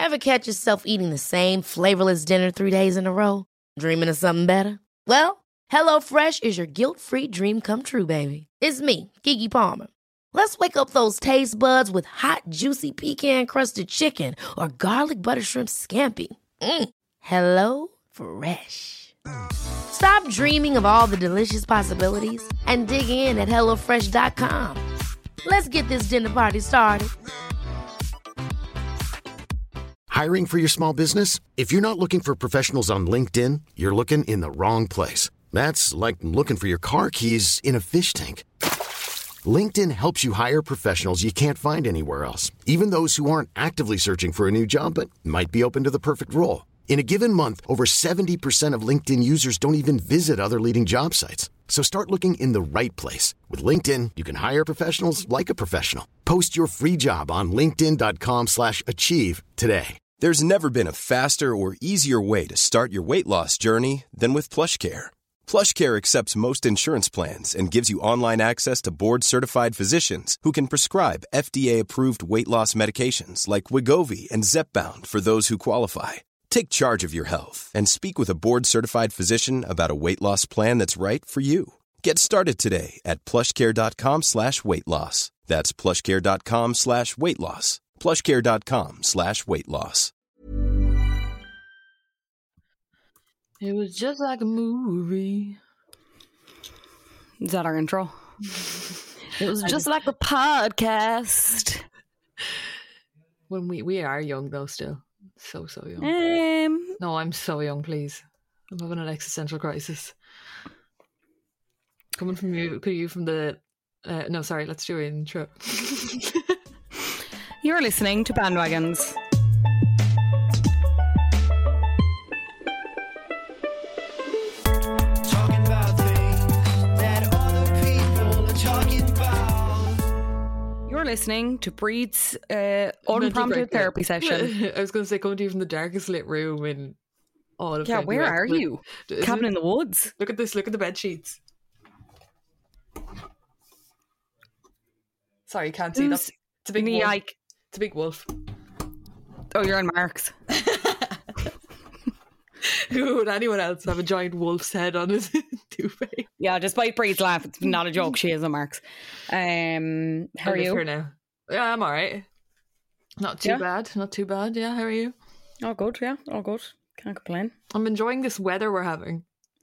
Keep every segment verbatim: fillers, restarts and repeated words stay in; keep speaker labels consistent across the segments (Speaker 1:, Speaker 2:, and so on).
Speaker 1: Ever catch yourself eating the same flavorless dinner three days in a row? Dreaming of something better? Well, HelloFresh is your guilt-free dream come true, baby. It's me, Keke Palmer. Let's wake up those taste buds with hot, juicy pecan-crusted chicken or garlic butter shrimp scampi. Mm. Hello Fresh. Stop dreaming of all the delicious possibilities and dig in at hello fresh dot com. Let's get this dinner party started.
Speaker 2: Hiring for your small business? If you're not looking for professionals on LinkedIn, you're looking in the wrong place. That's like looking for your car keys in a fish tank. LinkedIn helps you hire professionals you can't find anywhere else, even those who aren't actively searching for a new job but might be open to the perfect role. In a given month, over seventy percent of LinkedIn users don't even visit other leading job sites. So start looking in the right place. With LinkedIn, you can hire professionals like a professional. Post your free job on linkedin dot com slash achieve today.
Speaker 3: There's never been a faster or easier way to start your weight loss journey than with PlushCare. PlushCare accepts most insurance plans and gives you online access to board-certified physicians who can prescribe F D A-approved weight loss medications like Wegovy and Zepbound for those who qualify. Take charge of your health and speak with a board-certified physician about a weight loss plan that's right for you. Get started today at plushcare.com slash weight loss. That's plushcare.com slash weight loss. plushcare.com slash weight loss.
Speaker 4: It was just like a movie.
Speaker 5: Is that our intro? It was just like a podcast.
Speaker 4: When we we are young though, still so so young.
Speaker 5: Um,
Speaker 4: no, I'm so young. Please, I'm having an existential crisis. Coming from you, you from the. Uh, no, sorry. Let's do an intro.
Speaker 5: You're listening to Bandwagons. You're listening to Breed's uh, unprompted therapy session.
Speaker 4: I was going to say, coming to you from the darkest lit room in all of
Speaker 5: Yeah, where are you?
Speaker 4: Isn't
Speaker 5: Cabin
Speaker 4: it?
Speaker 5: in the woods.
Speaker 4: Look at this. Look at the bed sheets. Sorry, you can't see that. It's a big wolf.
Speaker 5: Like,
Speaker 4: it's a big wolf.
Speaker 5: Oh, you're on Mark's.
Speaker 4: Who would anyone else have a giant wolf's head on his duvet?
Speaker 5: Yeah, despite Breed's laugh, it's not a joke. She is on Mark's. Um, how
Speaker 4: I
Speaker 5: are
Speaker 4: live
Speaker 5: you?
Speaker 4: here now. Yeah, I'm all right. Not too
Speaker 5: Yeah?
Speaker 4: bad. Not too bad. Yeah, how are you?
Speaker 5: Oh, good. Yeah, all good. Can't complain.
Speaker 4: I'm enjoying this weather we're having.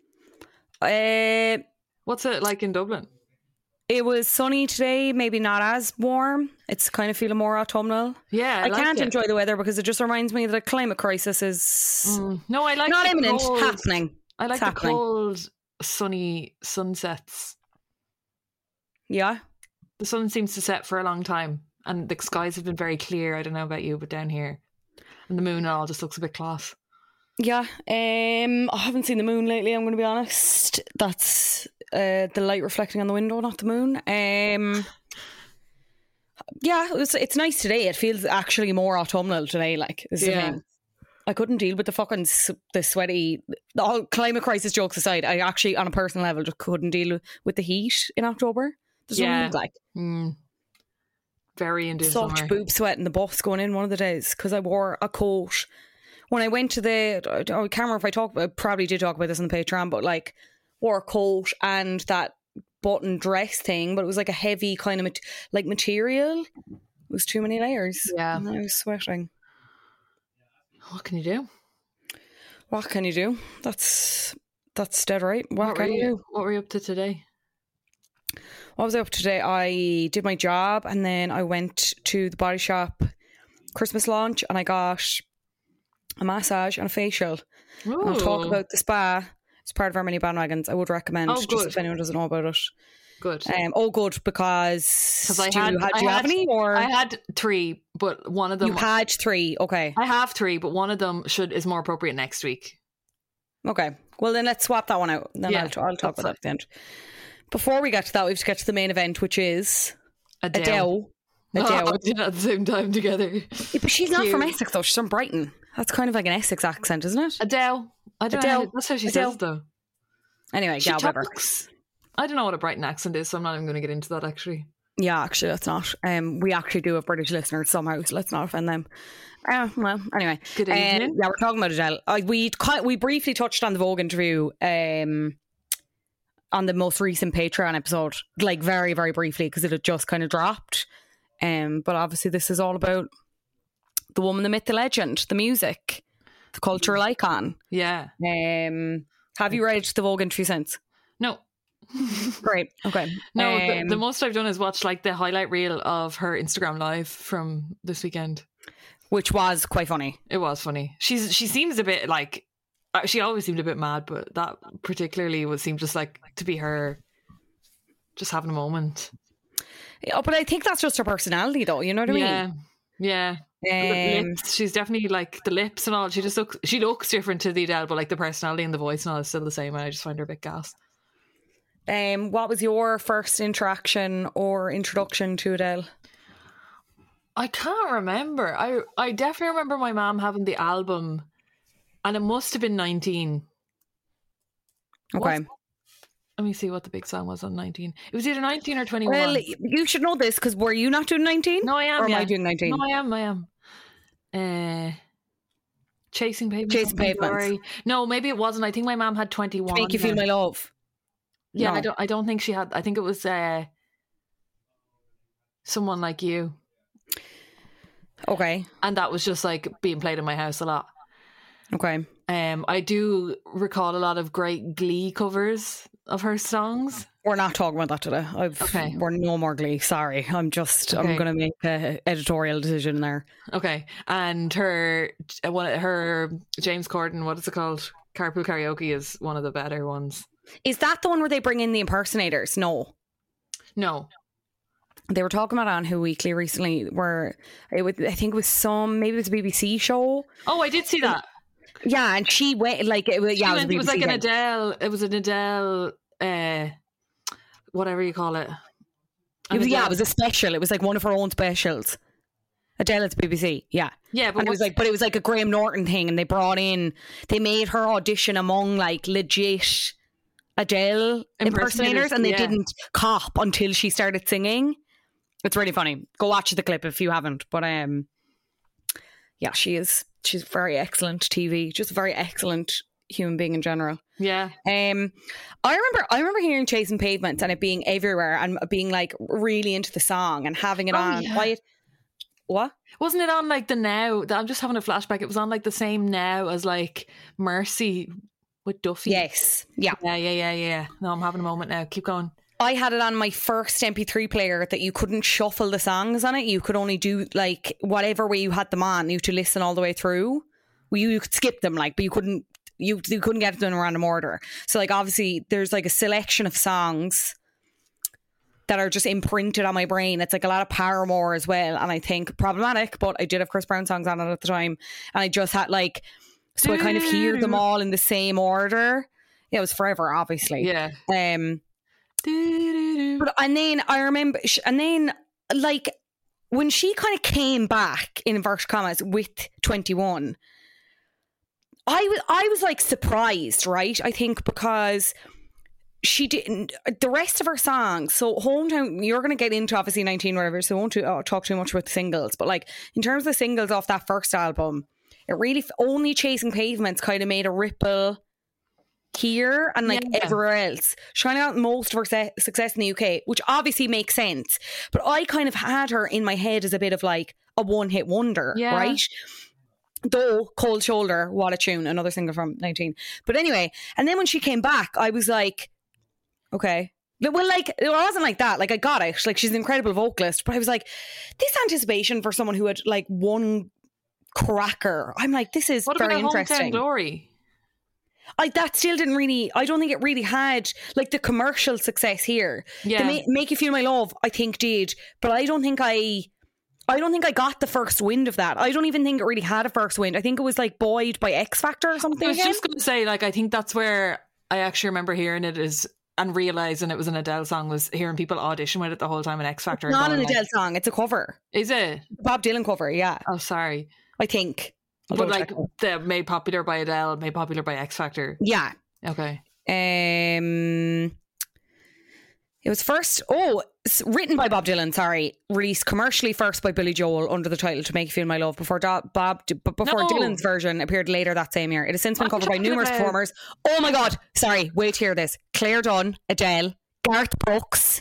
Speaker 5: Uh,
Speaker 4: What's it like in Dublin?
Speaker 5: it was sunny today, maybe not as warm. It's kind of feeling more autumnal.
Speaker 4: Yeah, I,
Speaker 5: I,
Speaker 4: like
Speaker 5: can't
Speaker 4: it.
Speaker 5: enjoy the weather because it just reminds me that a climate crisis is
Speaker 4: Mm. No, I like
Speaker 5: not
Speaker 4: the
Speaker 5: imminent,
Speaker 4: cold,
Speaker 5: happening.
Speaker 4: I like
Speaker 5: It's
Speaker 4: the
Speaker 5: happening.
Speaker 4: cold, sunny sunsets.
Speaker 5: Yeah.
Speaker 4: The sun seems to set for a long time, and the skies have been very clear. I don't know about you, but down here, and the moon and all just looks a bit class.
Speaker 5: Yeah. Um, I haven't seen the moon lately, I'm going to be honest. That's uh, the light reflecting on the window, not the moon. Um, yeah, it was, it's nice today. It feels actually more autumnal today, like, is the
Speaker 4: Yeah.
Speaker 5: thing. I couldn't deal with the fucking s- the sweaty, all climate crisis jokes aside. I actually, on a personal level, just couldn't deal with the heat in October. There's
Speaker 4: Yeah.
Speaker 5: yeah. like
Speaker 4: Mm. Very into
Speaker 5: such
Speaker 4: summer.
Speaker 5: boob sweat in the bus going in one of the days because I wore a coat. When I went to the, I can't remember if I talked, I probably did talk about this on the Patreon, but like wore a coat and that button dress thing, but it was like a heavy kind of mat- like material. It was too many layers.
Speaker 4: Yeah.
Speaker 5: And I was sweating.
Speaker 4: What can you do?
Speaker 5: What can you do? That's that's dead right. What,
Speaker 4: What
Speaker 5: can
Speaker 4: were
Speaker 5: you do?
Speaker 4: What were you up to today?
Speaker 5: What was I up to today? I did my job and then I went to the Body Shop Christmas launch and I got a massage and a facial. And I'll talk
Speaker 4: Ooh.
Speaker 5: about the spa. It's part of our mini bandwagons. I would recommend
Speaker 4: Oh,
Speaker 5: just
Speaker 4: good.
Speaker 5: if anyone doesn't know about it.
Speaker 4: Good.
Speaker 5: Um, oh, good because
Speaker 4: 'Cause I
Speaker 5: do, you-
Speaker 4: had-
Speaker 5: had,
Speaker 4: I
Speaker 5: do you have
Speaker 4: had-
Speaker 5: any or
Speaker 4: I had three, but one of them.
Speaker 5: you had three? Okay,
Speaker 4: I have three, but one of them should is more appropriate next week.
Speaker 5: okay. Well, then let's swap that one out. Then
Speaker 4: Yeah,
Speaker 5: I'll, t- I'll talk
Speaker 4: that's
Speaker 5: about that at the end. Before we get to that, we have to get to the main event, which is
Speaker 4: Adele.
Speaker 5: Adele. Adele.
Speaker 4: Oh, did it at the same time together.
Speaker 5: Yeah, but she's not from
Speaker 4: Cute.
Speaker 5: Essex though. She's from Brighton. That's kind of like an Essex accent, isn't it?
Speaker 4: Adele. I don't
Speaker 5: Adele.
Speaker 4: know. How, that's how she
Speaker 5: Adele.
Speaker 4: says it, though.
Speaker 5: Anyway,
Speaker 4: She
Speaker 5: yeah, whatever.
Speaker 4: talks. I don't know what a Brighton accent is, so I'm not even going to get into that. Actually,
Speaker 5: Yeah, actually, let's not. Um, we actually do have British listeners somehow, so let's not offend them. Uh, well, anyway.
Speaker 4: Good
Speaker 5: Um,
Speaker 4: evening.
Speaker 5: yeah, we're talking about Adele. Uh, we kind- we briefly touched on the Vogue interview um, on the most recent Patreon episode, like very, very briefly, because it had just kind of dropped. Um, but obviously, this is all about the woman, the myth, the legend, the music, the cultural icon.
Speaker 4: Yeah.
Speaker 5: Um, have you read the Vogue interview since?
Speaker 4: No.
Speaker 5: Great. Okay.
Speaker 4: No, the,
Speaker 5: Um,
Speaker 4: the most I've done is watch like the highlight reel of her Instagram live from this weekend.
Speaker 5: which was quite funny.
Speaker 4: It was funny. She's she seems a bit like uh, she always seemed a bit mad, but that particularly would seem just like to be her just having a moment.
Speaker 5: Yeah, but I think that's just her personality, though. You know what I
Speaker 4: Yeah,
Speaker 5: mean?
Speaker 4: yeah. The
Speaker 5: Um,
Speaker 4: lips, she's definitely like the lips and all. She just looks she looks different to the Adele, but like the personality and the voice and all is still the same. And I just find her a bit gas.
Speaker 5: um, what was your first interaction or introduction to Adele?
Speaker 4: I can't remember. I I definitely remember my mom having the album, and it must have been nineteen.
Speaker 5: Okay.
Speaker 4: What- Let me see what the big song was on nineteen. It was either nineteen or twenty-one.
Speaker 5: Well, you should know this because were you not doing nineteen?
Speaker 4: No, I am.
Speaker 5: Or am
Speaker 4: yeah.
Speaker 5: I doing nineteen?
Speaker 4: No, I am. I am. Uh, Chasing Pavements.
Speaker 5: Chasing
Speaker 4: Hunky
Speaker 5: Pavements.
Speaker 4: Dory. No, maybe it wasn't. I think my mom had twenty-one.
Speaker 5: Make You Feel
Speaker 4: then.
Speaker 5: My Love.
Speaker 4: Yeah,
Speaker 5: No.
Speaker 4: I don't. I don't think she had. I think it was uh, Someone Like You,
Speaker 5: Okay.
Speaker 4: and that was just like being played in my house a lot.
Speaker 5: Okay.
Speaker 4: Um, I do recall a lot of great Glee covers of her songs.
Speaker 5: We're not talking about that today. I've,
Speaker 4: Okay.
Speaker 5: We're no more Glee. Sorry. I'm just, I'm
Speaker 4: Okay.
Speaker 5: going to make a editorial decision there.
Speaker 4: Okay, and her uh, one her James Corden, what is it called? Carpool Karaoke is one of the better ones.
Speaker 5: Is that the one where they bring in the impersonators? No.
Speaker 4: No,
Speaker 5: They were talking about it on Who Weekly recently, where it was, I think it was some, maybe it was a B B C show.
Speaker 4: oh, I did see that.
Speaker 5: Yeah, and she went like it was. Yeah,
Speaker 4: She
Speaker 5: it was, a
Speaker 4: went- it was
Speaker 5: B B C
Speaker 4: like an
Speaker 5: thing.
Speaker 4: Adele. It was an Adele. Uh, whatever you call it.
Speaker 5: It was,
Speaker 4: An
Speaker 5: yeah,
Speaker 4: Adele-
Speaker 5: it was a special. It was like one of her own specials. Adele at the B B C, yeah.
Speaker 4: Yeah, but
Speaker 5: And it was
Speaker 4: what's-
Speaker 5: like, but it was like a Graham Norton thing, and they brought in, they made her audition among like legit Adele impersonators,
Speaker 4: Impersonators,
Speaker 5: and they
Speaker 4: yeah.
Speaker 5: didn't cop until she started singing. It's really funny. Go watch the clip if you haven't. But um, yeah, she is. She's very excellent T V. Just a very excellent human being in general.
Speaker 4: yeah.
Speaker 5: Um, I remember, I remember hearing "Chasing Pavements" and it being everywhere and being like really into the song and having it
Speaker 4: Oh,
Speaker 5: on.
Speaker 4: yeah.
Speaker 5: Why? What?
Speaker 4: Wasn't it on like the Now? I'm just having a flashback. It was on like the same Now as like Mercy with Duffy.
Speaker 5: Yes, yeah.
Speaker 4: Yeah, yeah, yeah, yeah. No, I'm having a moment now. Keep going.
Speaker 5: I had it on my first M P three player that you couldn't shuffle the songs on it. You could only do like whatever way you had them on. You had to listen all the way through. Well, you, you could skip them, like, but you couldn't. You you couldn't get them in a random order. So like obviously there's like a selection of songs that are just imprinted on my brain. It's like a lot of Paramore as well, and I think problematic. But I did have Chris Brown songs on it at the time, and I just had like so I kind of hear them all in the same order. Yeah, it was forever, obviously.
Speaker 4: Yeah.
Speaker 5: Um. But and then I remember, sh- and then like when she kind of came back in inverted commas with twenty-one, I was I was like surprised, right? I think because she didn't the rest of her songs. So Hometown, you're going to get into obviously nineteen whatever, so I won't too, uh, talk too much about the singles. But like in terms of the singles off that first album, it really only Chasing Pavements kind of made a ripple here and like
Speaker 4: Yeah.
Speaker 5: everywhere else. She kind of got most of her se- success in the U K, which obviously makes sense. But I kind of had her in my head as a bit of like a one hit wonder,
Speaker 4: Yeah.
Speaker 5: right? Though Cold Shoulder, what a tune, another single from nineteen. But anyway, and then when she came back, I was like, okay. Well, like, it wasn't like that. Like, I got it. Like, she's an incredible vocalist. But I was like, this anticipation for someone who had like one cracker. I'm like, this is
Speaker 4: What
Speaker 5: very
Speaker 4: about Hometown
Speaker 5: interesting.
Speaker 4: Glory?
Speaker 5: I that still didn't really. I don't think it really had like the commercial success here.
Speaker 4: Yeah.
Speaker 5: The Ma- Make You Feel My Love, I think did, but I don't think I. I don't think I got the first wind of that. I don't even think it really had a first wind. I think it was like buoyed by X Factor or something.
Speaker 4: I was
Speaker 5: again.
Speaker 4: just going to say, like, I think that's where I actually remember hearing it is and realising it was an Adele song was hearing people audition with it the whole time in X Factor. and
Speaker 5: Not an
Speaker 4: going, like,
Speaker 5: Adele song. It's a cover.
Speaker 4: Is it?
Speaker 5: Bob Dylan cover. Yeah,
Speaker 4: Oh, sorry.
Speaker 5: I think. I'll
Speaker 4: But
Speaker 5: double
Speaker 4: like,
Speaker 5: check.
Speaker 4: the made popular by Adele, made popular by X Factor.
Speaker 5: Yeah.
Speaker 4: Okay.
Speaker 5: Um, it was first. Oh, written by Bob Dylan, sorry, released commercially first by Billy Joel under the title To Make You Feel My Love before Do- Bob before
Speaker 4: No.
Speaker 5: Dylan's version appeared later that same year. It has since been
Speaker 4: What are you
Speaker 5: covered by
Speaker 4: talking
Speaker 5: numerous
Speaker 4: about?
Speaker 5: performers. Oh my God, sorry, wait to hear this. Claire Dunn, Adele, Garth Brooks.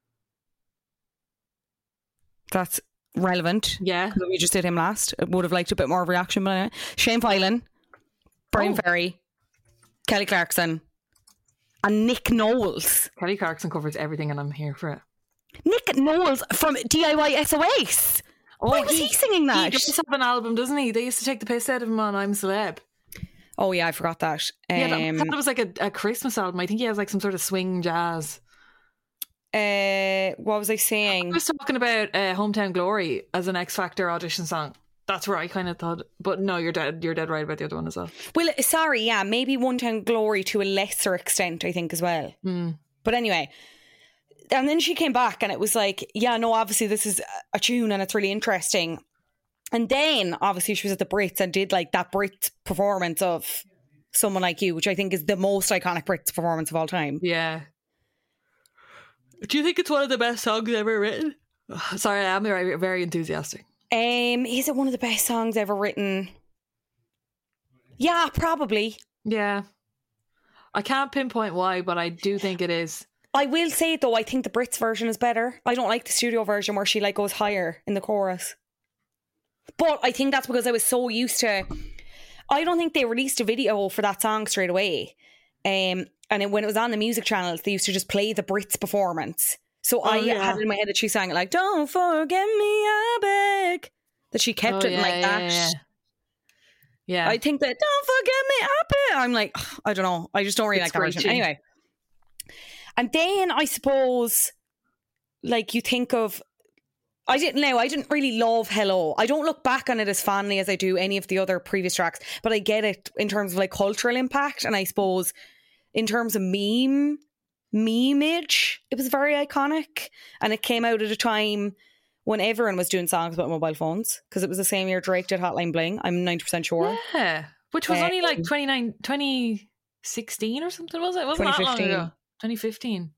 Speaker 5: That's relevant.
Speaker 4: Yeah.
Speaker 5: We just did him last. I would have liked a bit more of a reaction, but anyway. Shane Filan, Brian
Speaker 4: Oh.
Speaker 5: Ferry, Kelly Clarkson, and Nick Knowles.
Speaker 4: Kelly Clarkson covers everything and I'm here for it.
Speaker 5: Nick Knowles from D I Y S O S. Why was he, singing
Speaker 4: Oh, He
Speaker 5: that?
Speaker 4: does have an album, doesn't he? They used to take the piss out of him on I'm Celeb.
Speaker 5: Oh yeah, I forgot that. Um,
Speaker 4: Yeah, I thought it was like a, a Christmas album. I think he has like some sort of swing jazz.
Speaker 5: uh, what was I
Speaker 4: I
Speaker 5: saying?
Speaker 4: was talking about uh, Hometown Glory as an X Factor audition song. That's where I kind of thought, but no, you're dead. You're dead right about the other one as well.
Speaker 5: Well, sorry, yeah, maybe One Town Glory to a lesser extent, I think as well.
Speaker 4: Mm.
Speaker 5: But anyway, and then she came back and it was like, yeah, no, obviously this is a tune and it's really interesting. And then obviously she was at the Brits and did like that Brits performance of Someone Like You, which I think is the most iconic Brits performance of all time.
Speaker 4: Yeah. Do you think it's one of the best songs ever written? Sorry, I am very, very enthusiastic.
Speaker 5: Um, is it one of the best songs ever written? Yeah, probably.
Speaker 4: Yeah. I can't pinpoint why, but I do think it is.
Speaker 5: I will say though, I think the Brits version is better. I don't like the studio version where she like goes higher in the chorus. But I think that's because I was so used to. I don't think they released a video for that song straight away. Um, and it, when it was on the music channels, they used to just play the Brits performance. So I
Speaker 4: yeah.
Speaker 5: had it in my head that she sang it like, "Don't forget me, I beg." That she kept
Speaker 4: Oh,
Speaker 5: it
Speaker 4: yeah,
Speaker 5: like
Speaker 4: yeah,
Speaker 5: that.
Speaker 4: Yeah. yeah.
Speaker 5: I think that "Don't forget me, I beg." I'm like, ugh, I don't know. I just don't really
Speaker 4: It's
Speaker 5: like that version.
Speaker 4: screeching.
Speaker 5: Anyway. And then I suppose, like you think of, I didn't know, I didn't really love Hello. I don't look back on it as fondly as I do any of the other previous tracks, but I get it in terms of like cultural impact. And I suppose in terms of meme, memeage, it was very iconic. And it came out at a time when everyone was doing songs about mobile phones, because it was the same year Drake did Hotline Bling. I'm ninety percent sure.
Speaker 4: Yeah. Which was
Speaker 5: Um,
Speaker 4: only like twenty-nine, twenty sixteen or something, was it? It wasn't that long
Speaker 5: twenty fifteen.
Speaker 4: ago. twenty fifteen.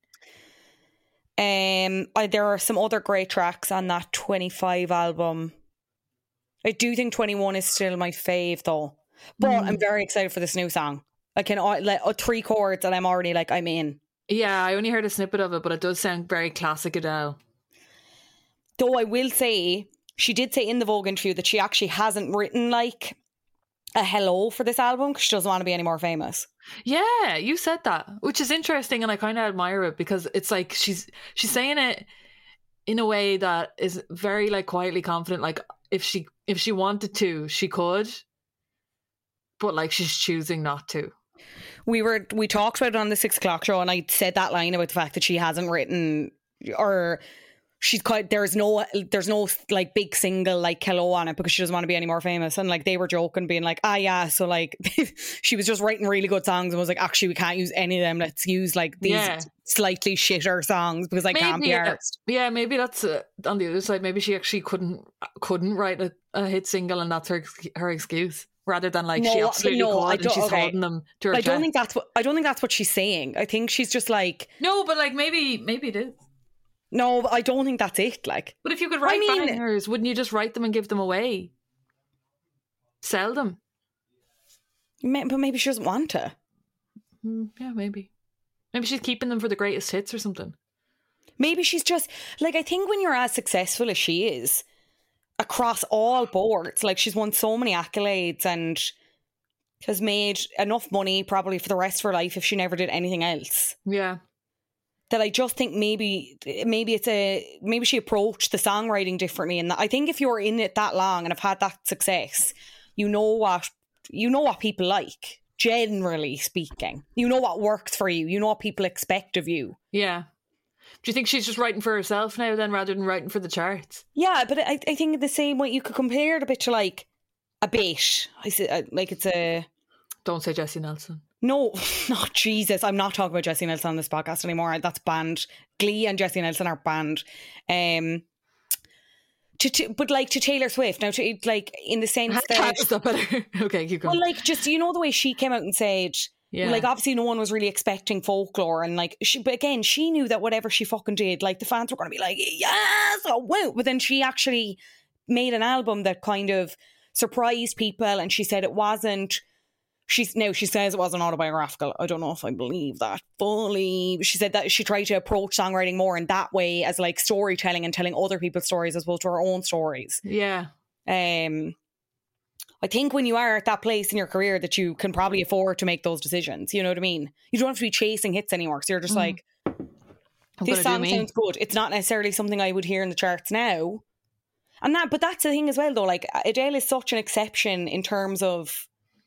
Speaker 5: Um, I, there are some other great tracks on that twenty-five album. I do think twenty-one is still my fave though, but
Speaker 4: Mm.
Speaker 5: I'm very excited for this new song. I can uh, like uh, three chords and I'm already like I'm in.
Speaker 4: Yeah, I only heard a snippet of it, but it does sound very classic Adele.
Speaker 5: Though I will say she did say in the Vogue interview that she actually hasn't written like a hello for this album because she doesn't want to be any more famous.
Speaker 4: Yeah, you said that, which is interesting, and I kind of admire it because it's like she's she's saying it in a way that is very like quietly confident. Like if she if she wanted to, she could, but like she's choosing not to.
Speaker 5: We were we talked about it on the six o'clock show, and I said that line about the fact that she hasn't written or she's quite there's no there's no like big single like hello on it because she doesn't want to be any more famous. And like they were joking, being like, ah yeah, so like she was just writing really good songs and was like, actually we can't use any of them. Let's use like these
Speaker 4: Yeah.
Speaker 5: slightly shitter songs because I can't be
Speaker 4: yeah,
Speaker 5: arsed.
Speaker 4: yeah, maybe that's uh, on the other side. Maybe she actually couldn't couldn't write a, a hit single, and that's her her excuse. Rather than like she
Speaker 5: No,
Speaker 4: absolutely
Speaker 5: no, I
Speaker 4: could, and
Speaker 5: don't-
Speaker 4: she's
Speaker 5: okay.
Speaker 4: holding them to her
Speaker 5: I
Speaker 4: chest.
Speaker 5: don't think that's what I don't think that's what she's saying. I think she's just like,
Speaker 4: No, but like maybe maybe it is.
Speaker 5: no, I don't think that's it. Like,
Speaker 4: But if you could write
Speaker 5: mean-
Speaker 4: bangers, wouldn't you just write them and give them away? Sell them?
Speaker 5: ma- but maybe she doesn't want to.
Speaker 4: Mm, yeah, maybe. Maybe she's keeping them for the greatest hits or something.
Speaker 5: Maybe she's just like, I think when you're as successful as she is across all boards, like she's won so many accolades and has made enough money probably for the rest of her life if she never did anything else,
Speaker 4: Yeah.
Speaker 5: that I just think maybe maybe it's a maybe she approached the songwriting differently. And I think if you're in it that long and have had that success, you know what you know what people like, generally speaking. You know what works for you. You know what people expect of you.
Speaker 4: Yeah. Do you think she's just writing for herself now then rather than writing for the charts?
Speaker 5: Yeah, but I, I think the same way you could compare it a bit to like a bit. I say, uh, like it's a
Speaker 4: Don't say Jessie Nelson.
Speaker 5: no, not Jesus. I'm not talking about Jessie Nelson on this podcast anymore. That's banned. Glee and Jessie Nelson are banned. Um, to, to but like to Taylor Swift now, to like in the sense that
Speaker 4: Is that better? Okay, keep going.
Speaker 5: well, like just you know the way she came out and said
Speaker 4: Yeah.
Speaker 5: Like, obviously no one was really expecting Folklore, and like she, but again, she knew that whatever she fucking did, like the fans were going to be like, yes, oh wow. But then she actually made an album that kind of surprised people, and she said it wasn't, she's now she says it wasn't autobiographical. I don't know if I believe that fully. She said that she tried to approach songwriting more in that way, as like storytelling and telling other people's stories as opposed to her own stories.
Speaker 4: Yeah.
Speaker 5: Um, I think when you are at that place in your career that you can probably afford to make those decisions, you know what I mean? You don't have to be chasing hits anymore. So you're just mm. like,
Speaker 4: I'm
Speaker 5: this song sounds good. It's not necessarily something I would hear in the charts now. And that, but that's the thing as well, though. Like, Adele is such an exception in terms of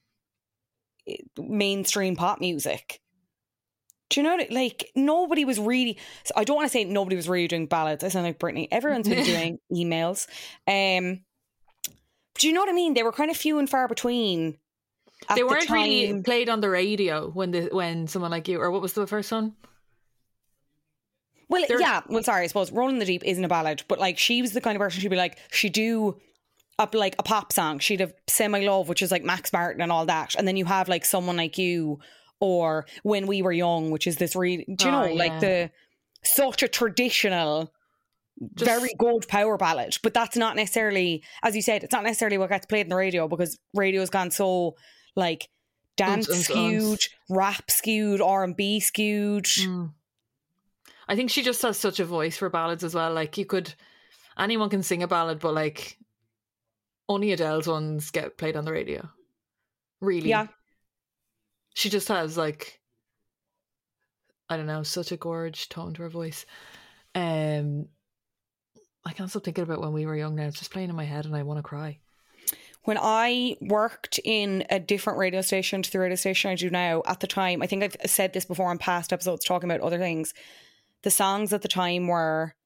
Speaker 5: mainstream pop music. Do you know what? Like, nobody was really. So I don't want to say nobody was really doing ballads. I sound like Britney. Everyone's been doing emails. Um, but do you know what I mean? They were kind of few and far between.
Speaker 4: They weren't
Speaker 5: the
Speaker 4: really played on the radio when the when someone like you, or what was the first one?
Speaker 5: Well,
Speaker 4: They're...
Speaker 5: yeah. Well, sorry, I suppose Rolling the Deep isn't a ballad, but like she was the kind of person she'd be like, she'd do a, like a pop song. She'd have Say My Love, which is like Max Martin and all that. And then you have like Someone Like You or When We Were Young, which is this really, do you
Speaker 4: oh,
Speaker 5: know,
Speaker 4: yeah.
Speaker 5: like the such a traditional, Just... very good power ballad. But that's not necessarily, as you said, it's not necessarily what gets played on the radio, because radio's gone so like dance
Speaker 4: uns, uns,
Speaker 5: skewed,
Speaker 4: uns.
Speaker 5: rap skewed, R and B skewed.
Speaker 4: Mm. I think she just has such a voice for ballads as well. Like, you could, anyone can sing a ballad, but like only Adele's ones get played on the radio. Really.
Speaker 5: Yeah.
Speaker 4: She just has like, I don't know, such a gorge tone to her voice. Um, I can't stop thinking about When We Were Young now. It's just playing in my head and I want to cry.
Speaker 5: When I worked in a different radio station to the radio station I do now, at the time, I think I've said this before in past episodes talking about other things, the songs at the time were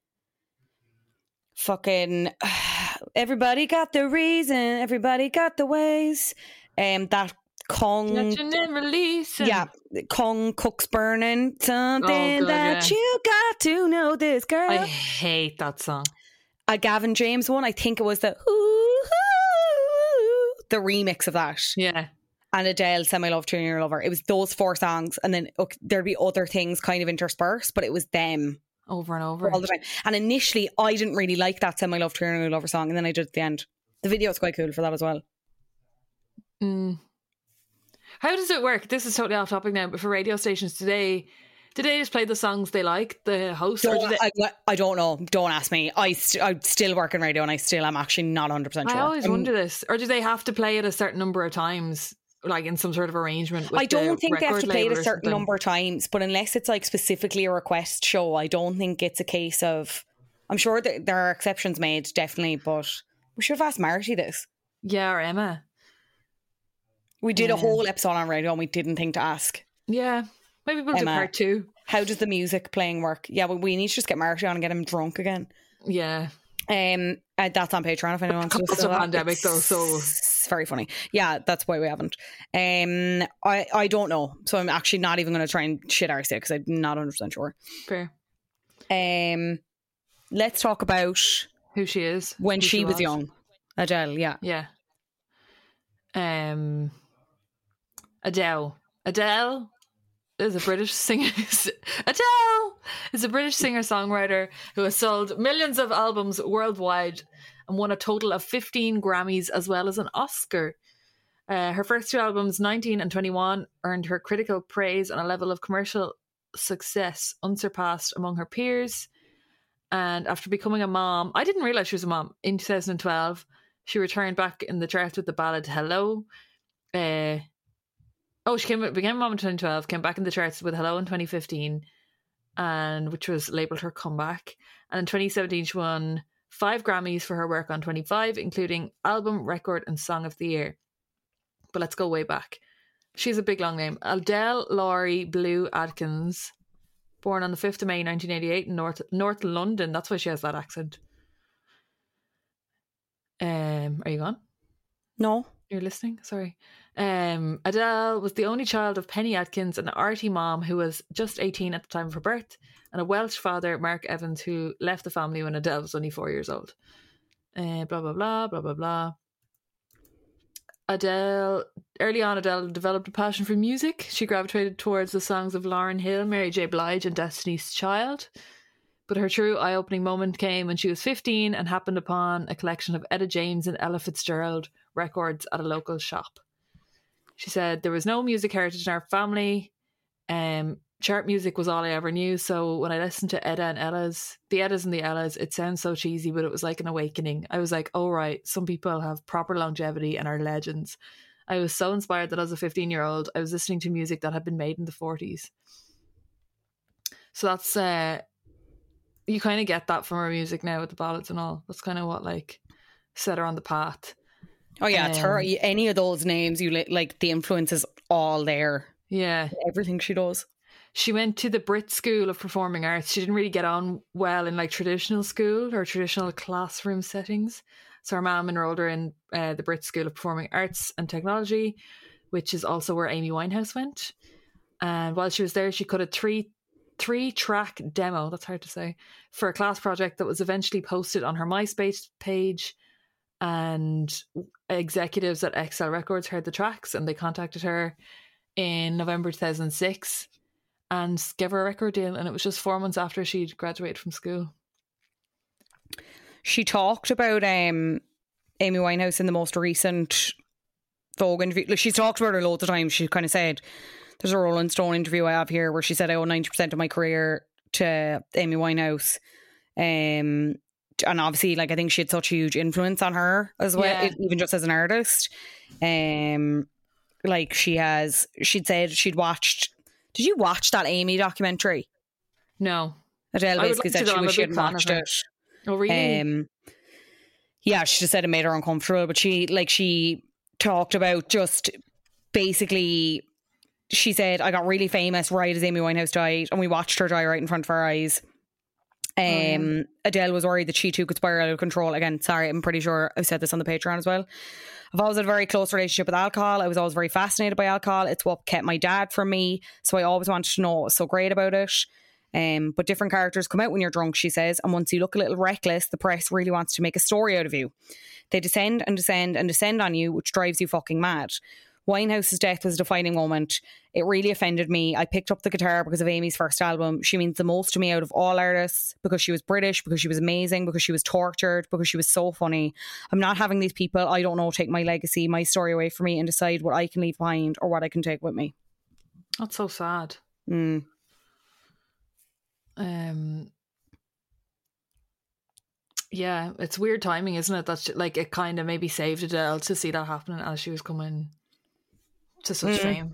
Speaker 5: fucking Everybody Got the Reason, Everybody Got the Ways, um, that Kong, yeah, Kong Cooks Burning, Something
Speaker 4: oh, God,
Speaker 5: That
Speaker 4: yeah.
Speaker 5: You Got to Know This Girl.
Speaker 4: I hate that song.
Speaker 5: A Gavin James one, I think it was the ooh, ooh, the remix of that.
Speaker 4: Yeah.
Speaker 5: And Adele, Say My Love, Turn Your Lover. It was those four songs, and then okay, there'd be other things kind of interspersed, but it was them
Speaker 4: over and over
Speaker 5: all the time. And initially, I didn't really like that Say My Love, Turn Your Lover song, and then I did at the end. The video is quite cool for that as well.
Speaker 4: Mm. How does it work? This is totally off topic now, but for radio stations today, do they just play the songs they like, the host? Or do they...
Speaker 5: I, I don't know. Don't ask me. I, st- I still work in radio, and I still am actually not one hundred percent sure.
Speaker 4: I always
Speaker 5: I'm,
Speaker 4: wonder this. Or do they have to play it a certain number of times, like in some sort of arrangement with
Speaker 5: I don't
Speaker 4: the
Speaker 5: think they have to play it a certain
Speaker 4: something?
Speaker 5: number of times, but unless it's like specifically a request show, I don't think it's a case of, I'm sure that there are exceptions made, definitely, but we should have asked Marty this.
Speaker 4: Yeah, or Emma.
Speaker 5: We did
Speaker 4: yeah.
Speaker 5: a whole episode on radio and we didn't think to ask.
Speaker 4: Yeah, maybe we'll
Speaker 5: Emma,
Speaker 4: do part two.
Speaker 5: How does the music playing work? Yeah, well, we need to just get Marty on and get him drunk again.
Speaker 4: Yeah.
Speaker 5: Um, uh, that's on Patreon if anyone wants to.
Speaker 4: It's a pandemic
Speaker 5: it's,
Speaker 4: though, so
Speaker 5: it's very funny. Yeah, that's why we haven't. Um, I I don't know, so I'm actually not even going to try and shit our because I'm not one hundred percent sure.
Speaker 4: Fair.
Speaker 5: Um, let's talk about
Speaker 4: who she is
Speaker 5: when
Speaker 4: she,
Speaker 5: she was,
Speaker 4: was
Speaker 5: young. Adele, yeah,
Speaker 4: yeah. Um, Adele. Adele is a British singer. Adele is a British singer-songwriter who has sold millions of albums worldwide and won a total of fifteen Grammys as well as an Oscar. Uh, her first two albums, nineteen and twenty-one, earned her critical praise and a level of commercial success unsurpassed among her peers. And after becoming a mom, I didn't realise she was a mom, in two thousand twelve, she returned back in the charts with the ballad Hello. Uh, oh, she came became a mom in twenty twelve, came back in the charts with Hello in twenty fifteen, and which was labelled her comeback. And in twenty seventeen, she won five Grammys for her work on twenty-five, including Album, Record and Song of the Year. But let's go way back. She's a big long name. Adele Laurie Blue Adkins, born on the fifth of May nineteen eighty-eight in North North London. That's why she has that accent. Um, are you gone?
Speaker 5: No.
Speaker 4: You're listening? Sorry. Um, Adele was the only child of Penny Atkins, an arty mom who was just eighteen at the time of her birth, and a Welsh father, Mark Evans, who left the family when Adele was only four years old. Uh, blah, blah, blah, blah, blah, blah. Adele, early on, Adele developed a passion for music. She gravitated towards the songs of Lauryn Hill, Mary J. Blige, and Destiny's Child. But her true eye-opening moment came when she was fifteen and happened upon a collection of Etta James and Ella Fitzgerald records at a local shop. She said, there was no music heritage in our family. Um, chart music was all I ever knew. So when I listened to Etta and Ella's, the Ettas and the Ellas, it sounds so cheesy, but it was like an awakening. I was like, oh, right, some people have proper longevity and are legends. I was so inspired that as a fifteen-year-old, I was listening to music that had been made in the forties. So that's... Uh, you kind of get that from her music now with the ballads and all. That's kind of what like set her on the path.
Speaker 5: Oh yeah, um, it's her. Any of those names, you li- like the influence is all there.
Speaker 4: Yeah,
Speaker 5: everything she does.
Speaker 4: She went to the Brit School of Performing Arts. She didn't really get on well in like traditional school or traditional classroom settings. So her mum enrolled her in uh, the Brit School of Performing Arts and Technology, which is also where Amy Winehouse went. And while she was there, she cut a three three track demo, that's hard to say, for a class project that was eventually posted on her MySpace page, and executives at X L Records heard the tracks and they contacted her in November two thousand six and gave her a record deal, and it was just four months after she'd graduated from school.
Speaker 5: She talked about um, Amy Winehouse in the most recent Vogue interview. Like, she's talked about her loads of times. She kind of said, there's a Rolling Stone interview I have here where she said I owe ninety percent of my career to Amy Winehouse. Um, and obviously, like, I think she had such a huge influence on her as well,
Speaker 4: Yeah.
Speaker 5: even just as an artist. Um, like, she has, she'd said she'd watched, did you watch that Amy documentary?
Speaker 4: No.
Speaker 5: Adele
Speaker 4: I would
Speaker 5: basically
Speaker 4: like to,
Speaker 5: said
Speaker 4: though.
Speaker 5: she
Speaker 4: I'm a
Speaker 5: wished she
Speaker 4: big
Speaker 5: hadn't
Speaker 4: fan of
Speaker 5: watched
Speaker 4: her.
Speaker 5: it.
Speaker 4: Oh, really?
Speaker 5: Um, yeah, she just said it made her uncomfortable, but she, like, she talked about just basically, she said, I got really famous right as Amy Winehouse died, and we watched her die right in front of our eyes. Um, oh, yeah. Adele was worried that she too could spiral out of control. Again, sorry, I'm pretty sure I've said this on the Patreon as well. I've always had a very close relationship with alcohol. I was always very fascinated by alcohol. It's what kept my dad from me, so I always wanted to know what was so great about it. Um, but different characters come out when you're drunk, she says, and once you look a little reckless, the press really wants to make a story out of you. They descend and descend and descend on you, which drives you fucking mad. Winehouse's death was a defining moment. It really offended me. I picked up the guitar because of Amy's first album. She means the most to me out of all artists, because she was British, because she was amazing, because she was tortured, because she was so funny. I'm not having these people I don't know take my legacy, my story away from me and decide what I can leave behind or what I can take with me.
Speaker 4: That's so sad.
Speaker 5: Mm.
Speaker 4: Um. Yeah, it's weird timing, isn't it? That's like, it kind of maybe saved Adele to see that happening as she was coming to such
Speaker 5: mm.
Speaker 4: fame.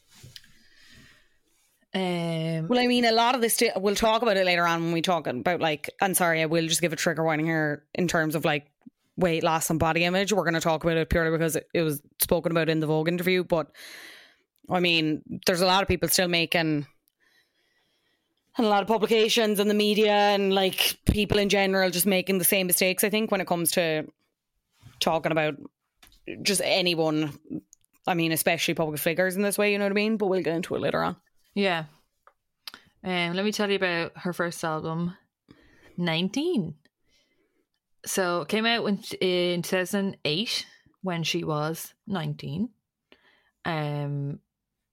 Speaker 4: Um,
Speaker 5: well, I mean, a lot of this, st- we'll talk about it later on when we talk about, like, and sorry, I will just give a trigger warning here in terms of like weight loss and body image. We're going to talk about it purely because it, it was spoken about in the Vogue interview. But I mean, there's a lot of people still making, and a lot of publications and the media and like people in general just making the same mistakes, I think, when it comes to talking about just anyone. I mean, especially public figures in this way, you know what I mean? But we'll get into it later on.
Speaker 4: Yeah. Um, let me tell you about her first album, nineteen. So it came out when, in two thousand eight when she was nineteen. Um,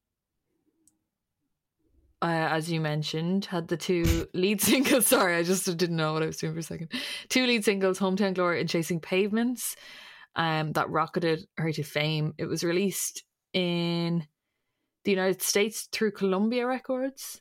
Speaker 4: uh, as you mentioned, had the two lead singles. Sorry, I just didn't know what I was doing for a second. Two lead singles, Hometown Glory and Chasing Pavements, um, that rocketed her to fame. It was released in the United States through Columbia Records,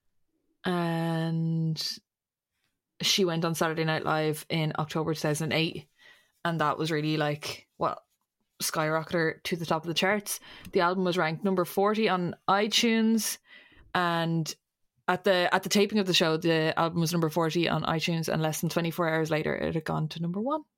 Speaker 4: and she went on Saturday Night Live in October two thousand eight, and that was really like what skyrocketed her to the top of the charts. The album was ranked number forty on iTunes, and at the at the taping of the show, the album was number forty on iTunes, and less than twenty-four hours later it had gone to number one.